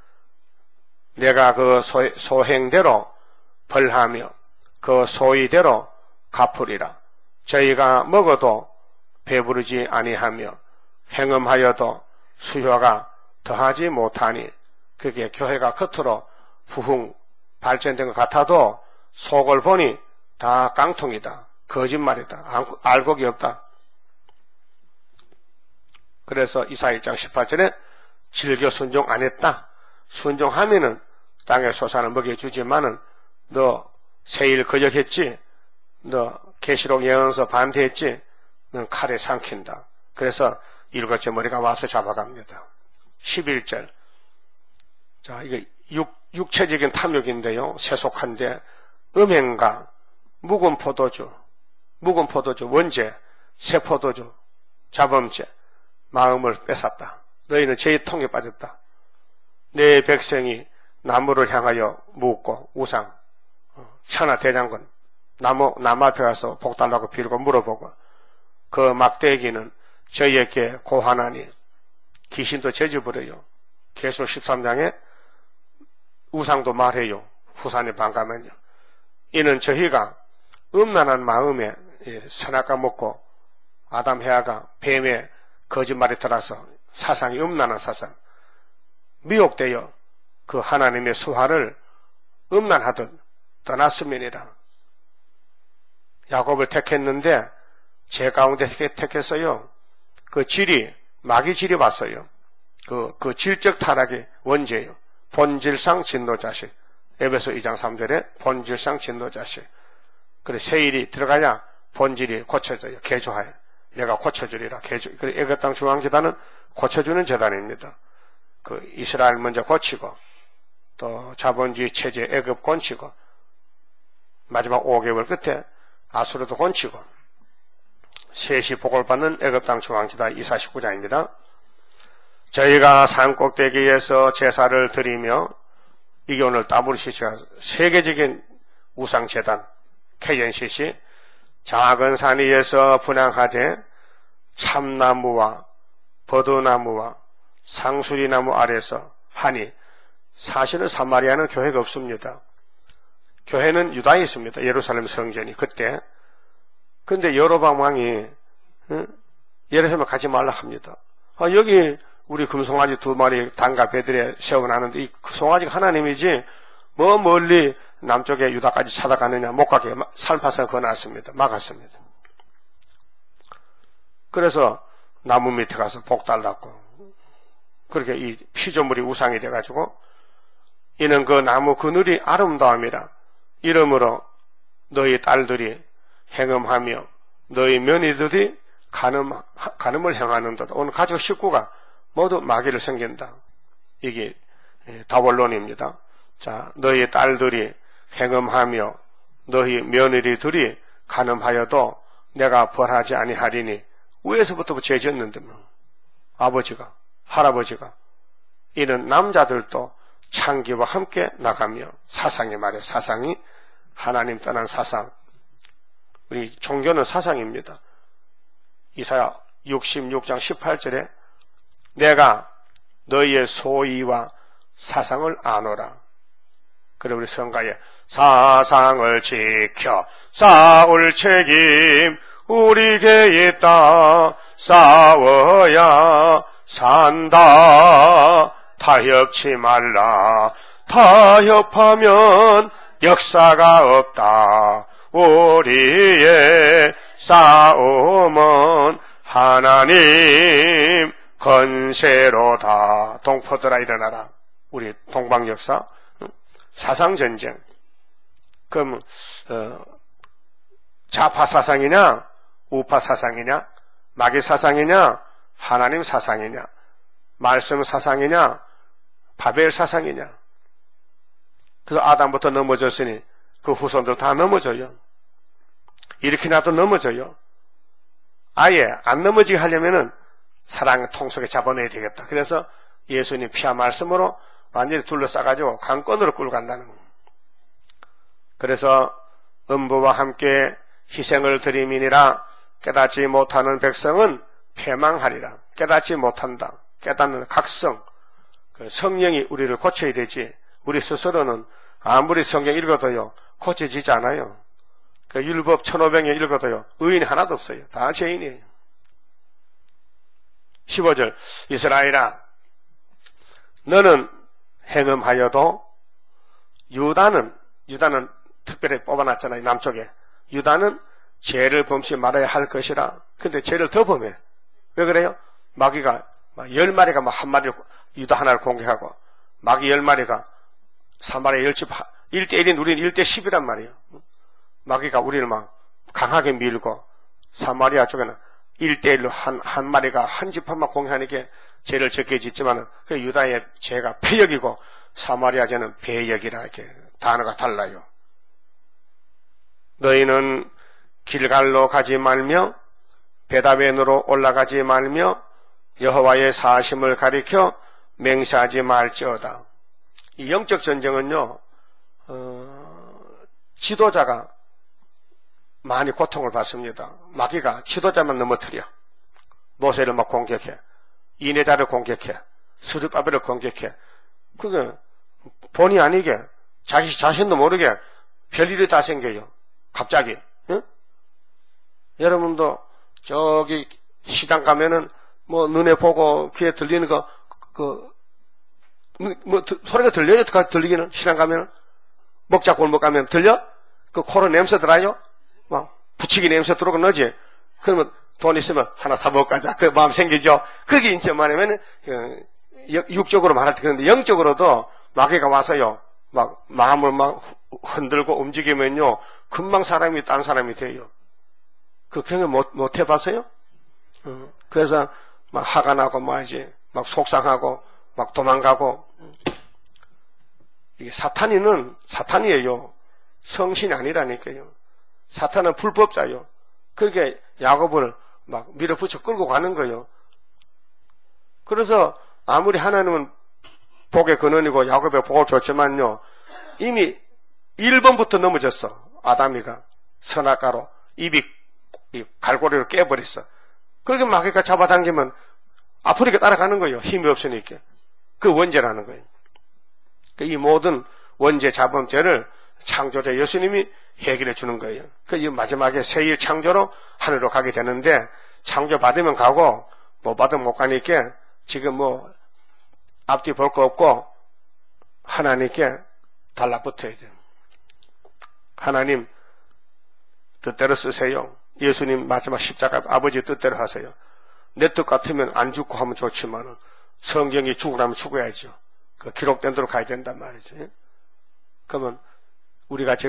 내가 그 소, 소행대로 벌하며 그 소의대로 갚으리라. 저희가 먹어도 배부르지 아니하며 행음하여도 수요가 더하지 못하니 그게 교회가 겉으로 부흥 발전된 것 같아도 속을 보니 다 깡통이다. 거짓말이다. 알곡이 없다. 그래서 이사 일 장 십팔 절에 즐겨 순종 안 했다. 순종하면은 땅의 소산을 먹여주지만은 너 세일 거역했지. 너 계시록 예언서 반대했지. 넌 칼에 삼킨다. 그래서 일곱째 머리가 와서 잡아갑니다. 십일 절. 자, 이게 육, 육체적인 탐욕인데요. 세속한데 음행가, 묵은 포도주, 묵은 포도주, 원죄, 새 포도주, 자범죄, 마음을 뺏었다. 너희는 죄의 통에 빠졌다. 내 백성이 나무를 향하여 묻고 우상, 천하 대장군, 나무, 나무 앞에 가서 복 달라고 빌고 물어보고 그 막대기는 저희에게 고하나니 귀신도 저주부려요. 계시록 십삼 장에 우상도 말해요. 후산에 반가면요. 이는 저희가 음란한 마음에 선악과 먹고 아담 해아가 뱀의 거짓말에 들어서 사상이 음란한 사상 미혹되어 그 하나님의 수화를 음란하듯 떠났으면이라. 야곱을 택했는데 제 가운데 택했어요. 그 질이 마귀 질이 왔어요. 그, 그 질적 타락의 원죄예요. 본질상 진노자식. 에베소 이 장 삼 절에 본질상 진노자식. 그래 세일이 들어가야 본질이 고쳐져요. 개조하여. 내가 고쳐주리라. 개조. 그래 애굽 땅 중앙재단은 고쳐주는 재단입니다. 그 이스라엘 먼저 고치고 또 자본주의 체제 애굽 곤치고 마지막 오 개월 끝에 아수르도 곤치고 셋이 복을 받는 애굽 땅 중앙재단 이사 십구 장입니다. 저희가 산 꼭대기에서 제사를 드리며 이게 오늘 더블유씨씨가 세계적인 우상재단 케이엔씨씨 작은 산 위에서 분향하되 참나무와 버드나무와 상수리나무 아래서 하니 사실은 사마리아는 교회가 없습니다. 교회는 유다에 있습니다. 예루살렘 성전이 그때. 근데 여로보암 왕이 예루살렘에 가지 말라 합니다. 아, 여기 우리 금송아지 두 마리 단과 배들에 세워놨는데 이 송아지가 하나님이지 뭐 멀리 남쪽에 유다까지 찾아가느냐 못 가게 살파서 거놨습니다. 막았습니다. 그래서 나무 밑에 가서 복 달랐고 그렇게 이 피조물이 우상이 돼가지고 이는 그 나무 그늘이 아름다움이라 이러므로 너희 딸들이 행음하며 너희 며느리들이 간음, 간음을 행하는다. 오늘 가족 식구가 모두 마귀를 섬긴다. 이게 다원론입니다. 자, 너희 딸들이 행음하며 너희 며느리들이 간음하여도 내가 벌하지 아니하리니. 위에서부터 죄 지었는데 뭐. 아버지가, 할아버지가. 이는 남자들도 창기와 함께 나가며, 사상이 말이에요. 사상이 하나님 떠난 사상. 우리 종교는 사상입니다. 이사야 육십육 장 십팔 절에 내가 너희의 소위와 사상을 아노라. 그리고 우리 성가에 사상을 지켜 싸울 책임 우리에게 있다. 싸워야 산다. 타협치 말라. 타협하면 역사가 없다. 우리의 싸움은 하나님 건세로다. 동포들아 일어나라. 우리 동방역사 사상전쟁. 그럼 어, 좌파 사상이냐 우파 사상이냐 마귀 사상이냐 하나님 사상이냐 말씀 사상이냐 바벨 사상이냐. 그래서 아담부터 넘어졌으니 그 후손들 다 넘어져요. 이렇게 놔도 넘어져요. 아예 안 넘어지게 하려면은 사랑의 통 속에 잡아내야 되겠다. 그래서 예수님 피와 말씀으로 완전히 둘러싸가지고 강권으로 끌고 간다는 거예요. 그래서 음부와 함께 희생을 드림이니라. 깨닫지 못하는 백성은 패망하리라. 깨닫지 못한다. 깨닫는 각성, 그 성령이 우리를 고쳐야 되지. 우리 스스로는 아무리 성경 읽어도요 고쳐지지 않아요. 그 율법 천오백 년 읽어도요 의인이 하나도 없어요. 다 죄인이에요. 십오 절 이스라엘아 너는 행음하여도 유다는 유다는 특별히 뽑아놨잖아요. 남쪽에 유다는 죄를 범치 말아야 할 것이라. 근데 죄를 더 범해. 왜 그래요? 마귀가 열 마리가 막 한 마리를 유다 하나를 공격하고 마귀 열 마리가 사마리아 열집 일 대 일인 우리는 일 대 십이란 말이에요. 마귀가 우리를 막 강하게 밀고 사마리아 쪽에는 일 대 일로 한, 한 마리가 한 집한만 공격하니까 죄를 적게 짓지만은 그 유다의 죄가 패역이고 사마리아 죄는 배역이라 이렇게 단어가 달라요. 너희는 길갈로 가지 말며 베다벤으로 올라가지 말며 여호와의 사심을 가리켜 맹세하지 말지어다. 이 영적 전쟁은요, 어, 지도자가 많이 고통을 받습니다. 마귀가 지도자만 넘어뜨려. 모세를 막 공격해. 이네자를 공격해. 스룹바벨을 공격해. 그게 본의 아니게 자기 자신도 모르게 별일이 다 생겨요. 갑자기. 응? 여러분도 저기 시장 가면은 뭐 눈에 보고 귀에 들리는 거 그 뭐 소리가 들려요? 들리기는 시장 가면은 먹자 골목 가면 들려? 그 코로 냄새 들어요? 막 부치기 냄새 들어오고 너지? 그러면 돈 있으면 하나 사먹고 가자. 그 마음 생기죠? 그게 이제 말하면 육적으로 말할 때 그런데 영적으로도 마귀가 와서요. 막 마음을 막 흔들고 움직이면요. 금방 사람이 딴 사람이 돼요. 그 경험 못, 못 해봤어요? 어, 그래서 막 화가 나고 말이지. 막 속상하고 막 도망가고. 이게 사탄이는 사탄이에요. 성신이 아니라니까요. 사탄은 불법자요. 그렇게 야곱을 막 밀어붙여 끌고 가는 거예요. 그래서 아무리 하나님은 복의 근원이고 야곱의 복을 줬지만요. 이미 일 번부터 넘어졌어. 아담이가 선악과로 입이 갈고리로 깨버렸어. 그렇게 마귀가 잡아당기면 아프리카 따라가는 거예요. 힘이 없으니까. 그 원죄라는 거예요. 이 모든 원죄 자범죄를 창조자 예수님이 해결해 주는 거예요. 그 마지막에 새일 창조로 하늘로 가게 되는데 창조 받으면 가고 못 받으면 못 가니까 지금 뭐 앞뒤 볼 거 없고 하나님께 달라붙어야 돼요. 하나님 뜻대로 쓰세요. 예수님 마지막 십자가 아버지 뜻대로 하세요. 내 뜻 같으면 안 죽고 하면 좋지만 성경이 죽으라면 죽어야죠. 그 기록된 대로 가야 된단 말이죠. 그러면 우리가 지금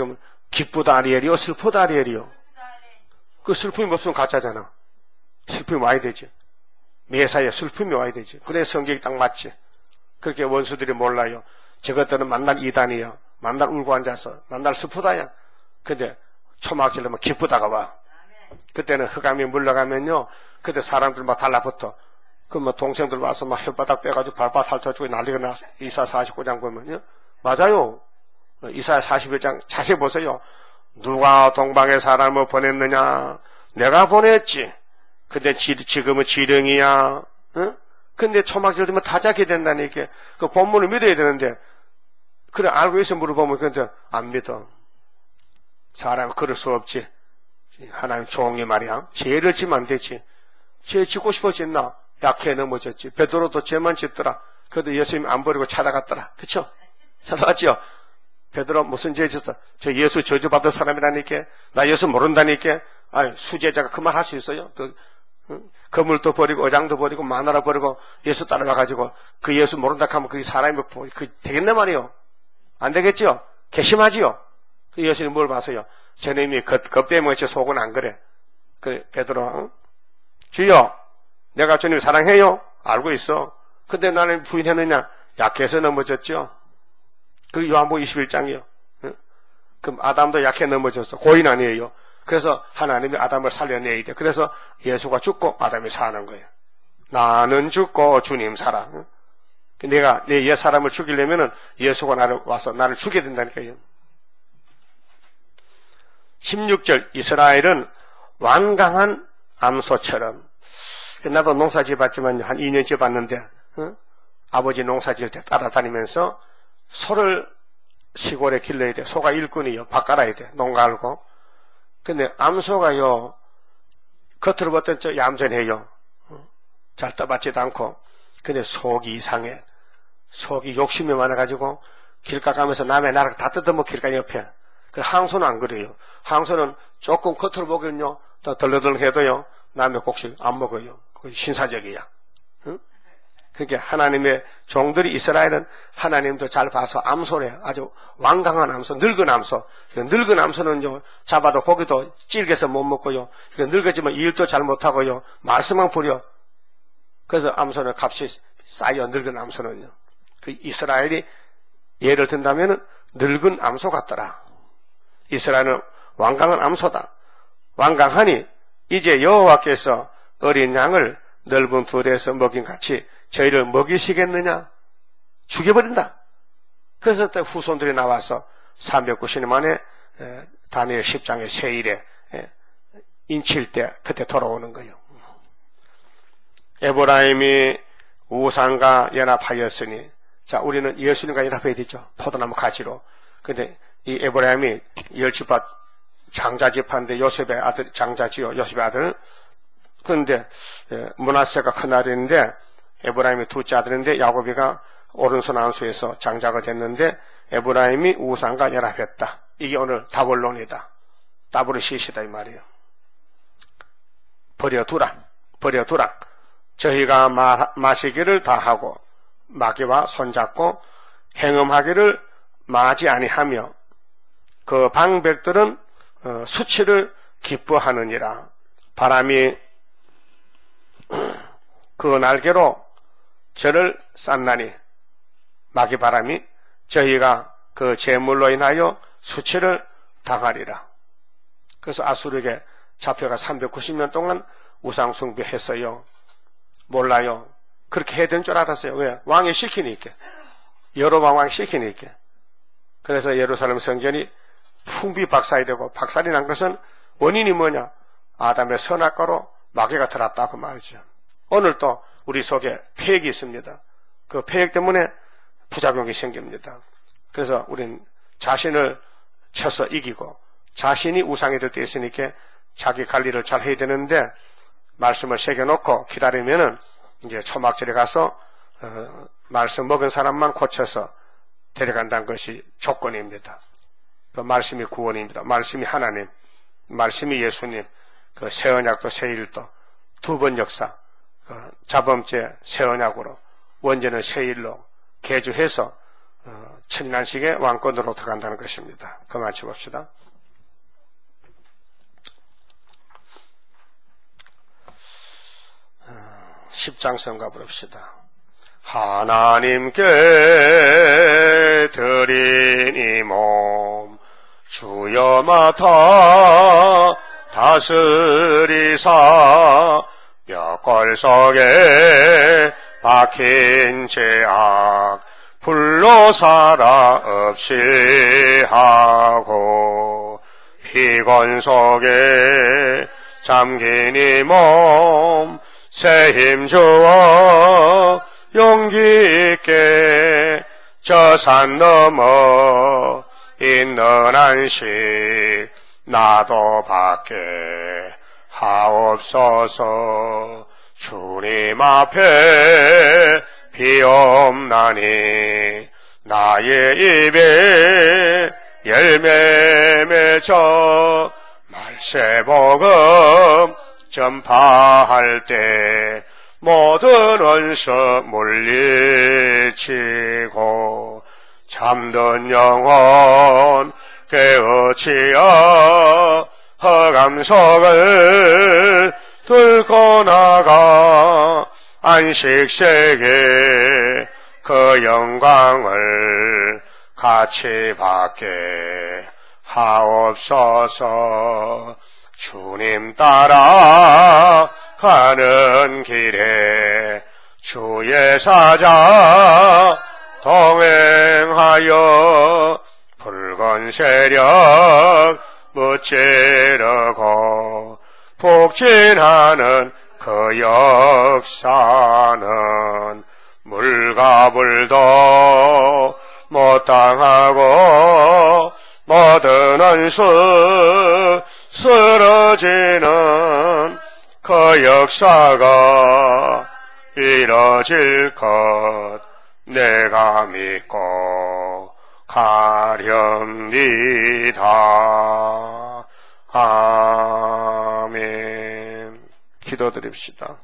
기쁘다 아리엘이요? 슬프다 아리엘이요? 그 슬픔이 없으면 가짜잖아. 슬픔이 와야 되지. 매사에 슬픔이 와야 되지. 그래 성격이 딱 맞지. 그렇게 원수들이 몰라요. 저것들은 만날 이단이야. 만날 울고 앉아서 만날 슬프다야. 근데 초막질 되면 기쁘다가 와. 그때는 흑암이 물러가면요. 그때 사람들 막 달라붙어. 그 뭐 동생들 와서 막 혓바닥 빼가지고 발바닥 핥아주고 난리가 나. 이사 사십구 장 보면요. 맞아요. 이사 사십일 장 자세히 보세요. 누가 동방의 사람을 보냈느냐? 내가 보냈지. 근데 지, 지금은 지령이야. 응? 근데 초막질 되면 타작이 된다니까. 그 본문을 믿어야 되는데, 그래, 알고 있어 물어보면, 근데 안 믿어. 사람 그럴 수 없지. 하나님 종이 말이야. 죄를 지면 안 되지. 죄 짓고 싶어졌나? 약해 넘어졌지. 베드로도 죄만 짓더라. 그래도 예수님 안 버리고 찾아갔더라. 그쵸? 찾아갔지요? 베드로 무슨 죄 짓어? 저 예수 저주받은 사람이라니까. 나 예수 모른다니까. 아이, 수제자가 그 말 할 수 있어요? 그, 응? 거물도 버리고, 어장도 버리고, 마누라 버리고, 예수 따라가가지고, 그 예수 모른다 하면 그게 사람이, 그, 되겠네 말이요? 안 되겠지요? 괘씸하지요? 그 예수님 뭘 봐서요? 저놈이 겁대면 제 속은 안 그래. 그, 베드로, 응? 주여, 내가 주님 사랑해요? 알고 있어. 근데 나는 부인했느냐? 약해서 넘어졌죠? 그 요한복음 이십일 장이요. 응? 그럼 아담도 약해 넘어졌어. 고인 아니에요. 그래서 하나님이 아담을 살려내야 돼. 그래서 예수가 죽고 아담이 사는 거예요. 나는 죽고 주님 살아. 응? 내가 내 옛 사람을 죽이려면은 예수가 나를 와서 나를 죽여야 된다니까요. 십육 절 이스라엘은 완강한 암소처럼. 나도 농사 지어봤지만 한 이 년 지어봤는데 응? 아버지 농사 지을 때 따라다니면서 소를 시골에 길러야 돼. 소가 일꾼이요. 밥 깔아야 돼. 농가 알고. 근데 암소가요. 겉으로 봤더니 저 얌전해요. 잘 떠받지도 않고. 근데 속이 이상해. 속이 욕심이 많아가지고 길가 가면서 남의 나라 다 뜯어먹길까 옆에. 그 항소는 안 그래요. 항소는 조금 겉으로 보기는요. 더 덜덜덜해도요. 남의 곡식 안 먹어요. 그게 신사적이야. 응? 그게 하나님의 종들이 이스라엘은 하나님도 잘 봐서 암소래. 아주 완강한 암소, 늙은 암소. 늙은 암소는요, 잡아도 고기도 질겨서 못 먹고요. 늙어지면 일도 잘 못하고요. 말씀만 부려. 그래서 암소는 값이 싸요, 늙은 암소는요. 그 이스라엘이 예를 든다면 늙은 암소 같더라. 이스라엘은 완강한 암소다. 완강하니 이제 여호와께서 어린 양을 넓은 들에서 먹인 같이 저희를 먹이시겠느냐? 죽여버린다. 그래서 또 후손들이 나와서 삼백구십 년 만에 다니엘 십 장의 세일에 인칠 때 그때 돌아오는 거예요. 에브라임이 우상과 연합하였으니, 자, 우리는 예수님과 연합해야 되죠. 포도나무 가지로. 근데 이 에브라임이 열지파 장자지파인데 요셉의 아들, 장자지요. 요셉의 아들. 그런데 므낫세가 큰 아들인데 에브라임이 둘째 아들인데 야곱이가 오른손 안수에서 장자가 됐는데 에브라임이 우상과 연합했다. 이게 오늘 다볼론이다. 다브르시시다 이 말이에요. 버려두라. 버려두라. 저희가 마, 마시기를 다하고 마귀와 손잡고 행음하기를 마지 아니하며 그 방백들은 어, 수치를 기뻐하느니라. 바람이 그 날개로 저를 쌌나니 마귀 바람이 저희가 그 재물로 인하여 수치를 당하리라. 그래서 아수르에게 잡혀가 삼백구십 년 동안 우상숭배했어요. 몰라요. 그렇게 해야 되는 줄 알았어요. 왜? 왕이 시키니까. 여로보암 왕이 시키니까. 그래서 예루살렘 성전이 풍비박살이 되고 박살이 난 것은 원인이 뭐냐? 아담의 선악과로 마귀가 들었다 그 말이죠. 오늘 또 우리 속에 폐역이 있습니다. 그 폐역 때문에 부작용이 생깁니다. 그래서 우린 자신을 쳐서 이기고 자신이 우상이 될 때 있으니까 자기 관리를 잘 해야 되는데 말씀을 새겨놓고 기다리면은 이제 초막절에 가서 어, 말씀 먹은 사람만 고쳐서 데려간다는 것이 조건입니다. 그 말씀이 구원입니다. 말씀이 하나님, 말씀이 예수님, 그 새 언약도 새 일도 두 번 역사, 그 자범죄 새 언약으로 원죄는 새 일로 개주해서 어, 천년식의 왕권으로 들어간다는 것입니다. 그만 치봅시다. 십장성가 부릅시다. 하나님께 드린 이 몸 주여 맡아 다스리사 뼈골 속에 박힌 죄악 불로 살아 없이 하고 피곤 속에 잠긴 이 몸 새 힘 주어 용기 있게 저 산 넘어 있는 안식 나도 받게 하옵소서. 주님 앞에 비옵나니 나의 입에 열매 맺어 말세복음 전파할 때 모든 원수 물리치고 잠든 영혼 깨우치어 허감석을 들고 나가 안식세계 그 영광을 같이 받게 하옵소서. 주님 따라 가는 길에 주의 사자 동행하여 붉은 세력 무찌르고 북진하는 그 역사는 물과 불도 못 당하고 모든 원수 쓰러지는 그 역사가 이뤄질 것 내가 믿고 가렵니다. 아멘. 기도드립시다.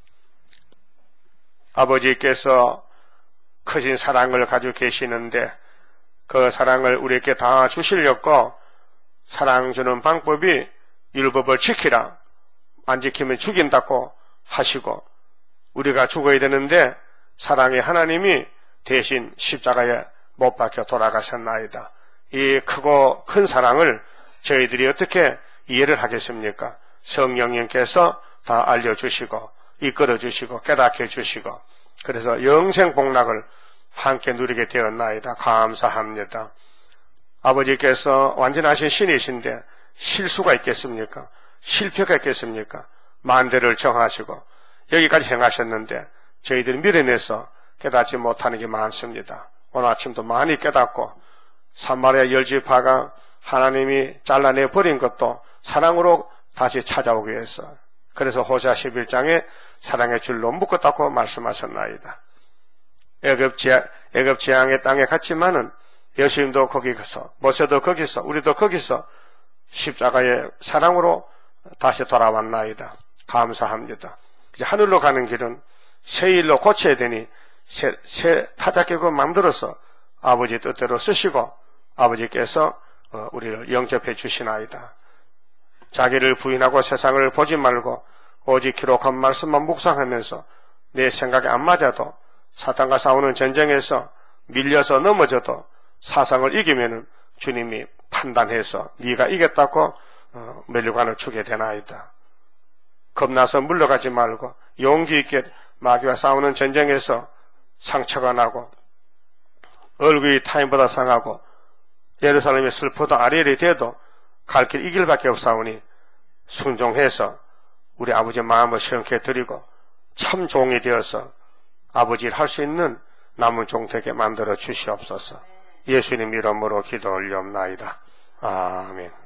아버지께서 크신 사랑을 가지고 계시는데 그 사랑을 우리에게 다 주시려고 사랑 주는 방법이 율법을 지키라, 안 지키면 죽인다고 하시고 우리가 죽어야 되는데 사랑의 하나님이 대신 십자가에 못 박혀 돌아가셨나이다. 이 크고 큰 사랑을 저희들이 어떻게 이해를 하겠습니까? 성령님께서 다 알려주시고 이끌어주시고 깨닫게 해주시고 그래서 영생복락을 함께 누리게 되었나이다. 감사합니다. 아버지께서 완전하신 신이신데 실수가 있겠습니까? 실패가 있겠습니까? 만대를 정하시고 여기까지 행하셨는데 저희들이 밀어내서 깨닫지 못하는 게 많습니다. 오늘 아침도 많이 깨닫고 사마리아 열지파가 하나님이 잘라내 버린 것도 사랑으로 다시 찾아오기 위해서 그래서 호세아 십일 장에 사랑의 줄로 묶었다고 말씀하셨나이다. 애굽 재, 애굽 재앙의 땅에 갔지만은 여수님도 거기서 모세도 거기서 우리도 거기서 십자가의 사랑으로 다시 돌아왔나이다. 감사합니다. 이제 하늘로 가는 길은 새 일로 고쳐야 되니 새, 새 타작격을 만들어서 아버지 뜻대로 쓰시고 아버지께서 우리를 영접해 주시나이다. 자기를 부인하고 세상을 보지 말고 오직 기록한 말씀만 묵상하면서 내 생각에 안 맞아도 사탄과 싸우는 전쟁에서 밀려서 넘어져도 사상을 이기면은 주님이 판단해서 네가 이겼다고 어, 멸류관을 주게 되나이다. 겁나서 물러가지 말고 용기 있게 마귀와 싸우는 전쟁에서 상처가 나고 얼굴이 타인보다 상하고 예루살렘의 슬퍼도 아리엘이 돼도 갈 길 이 길밖에 없사오니 순종해서 우리 아버지의 마음을 시원케 드리고 참 종이 되어서 아버지 일 할 수 있는 남은 종 되게 만들어 주시옵소서. 예수님 이름으로 기도 올리옵나이다. 아멘.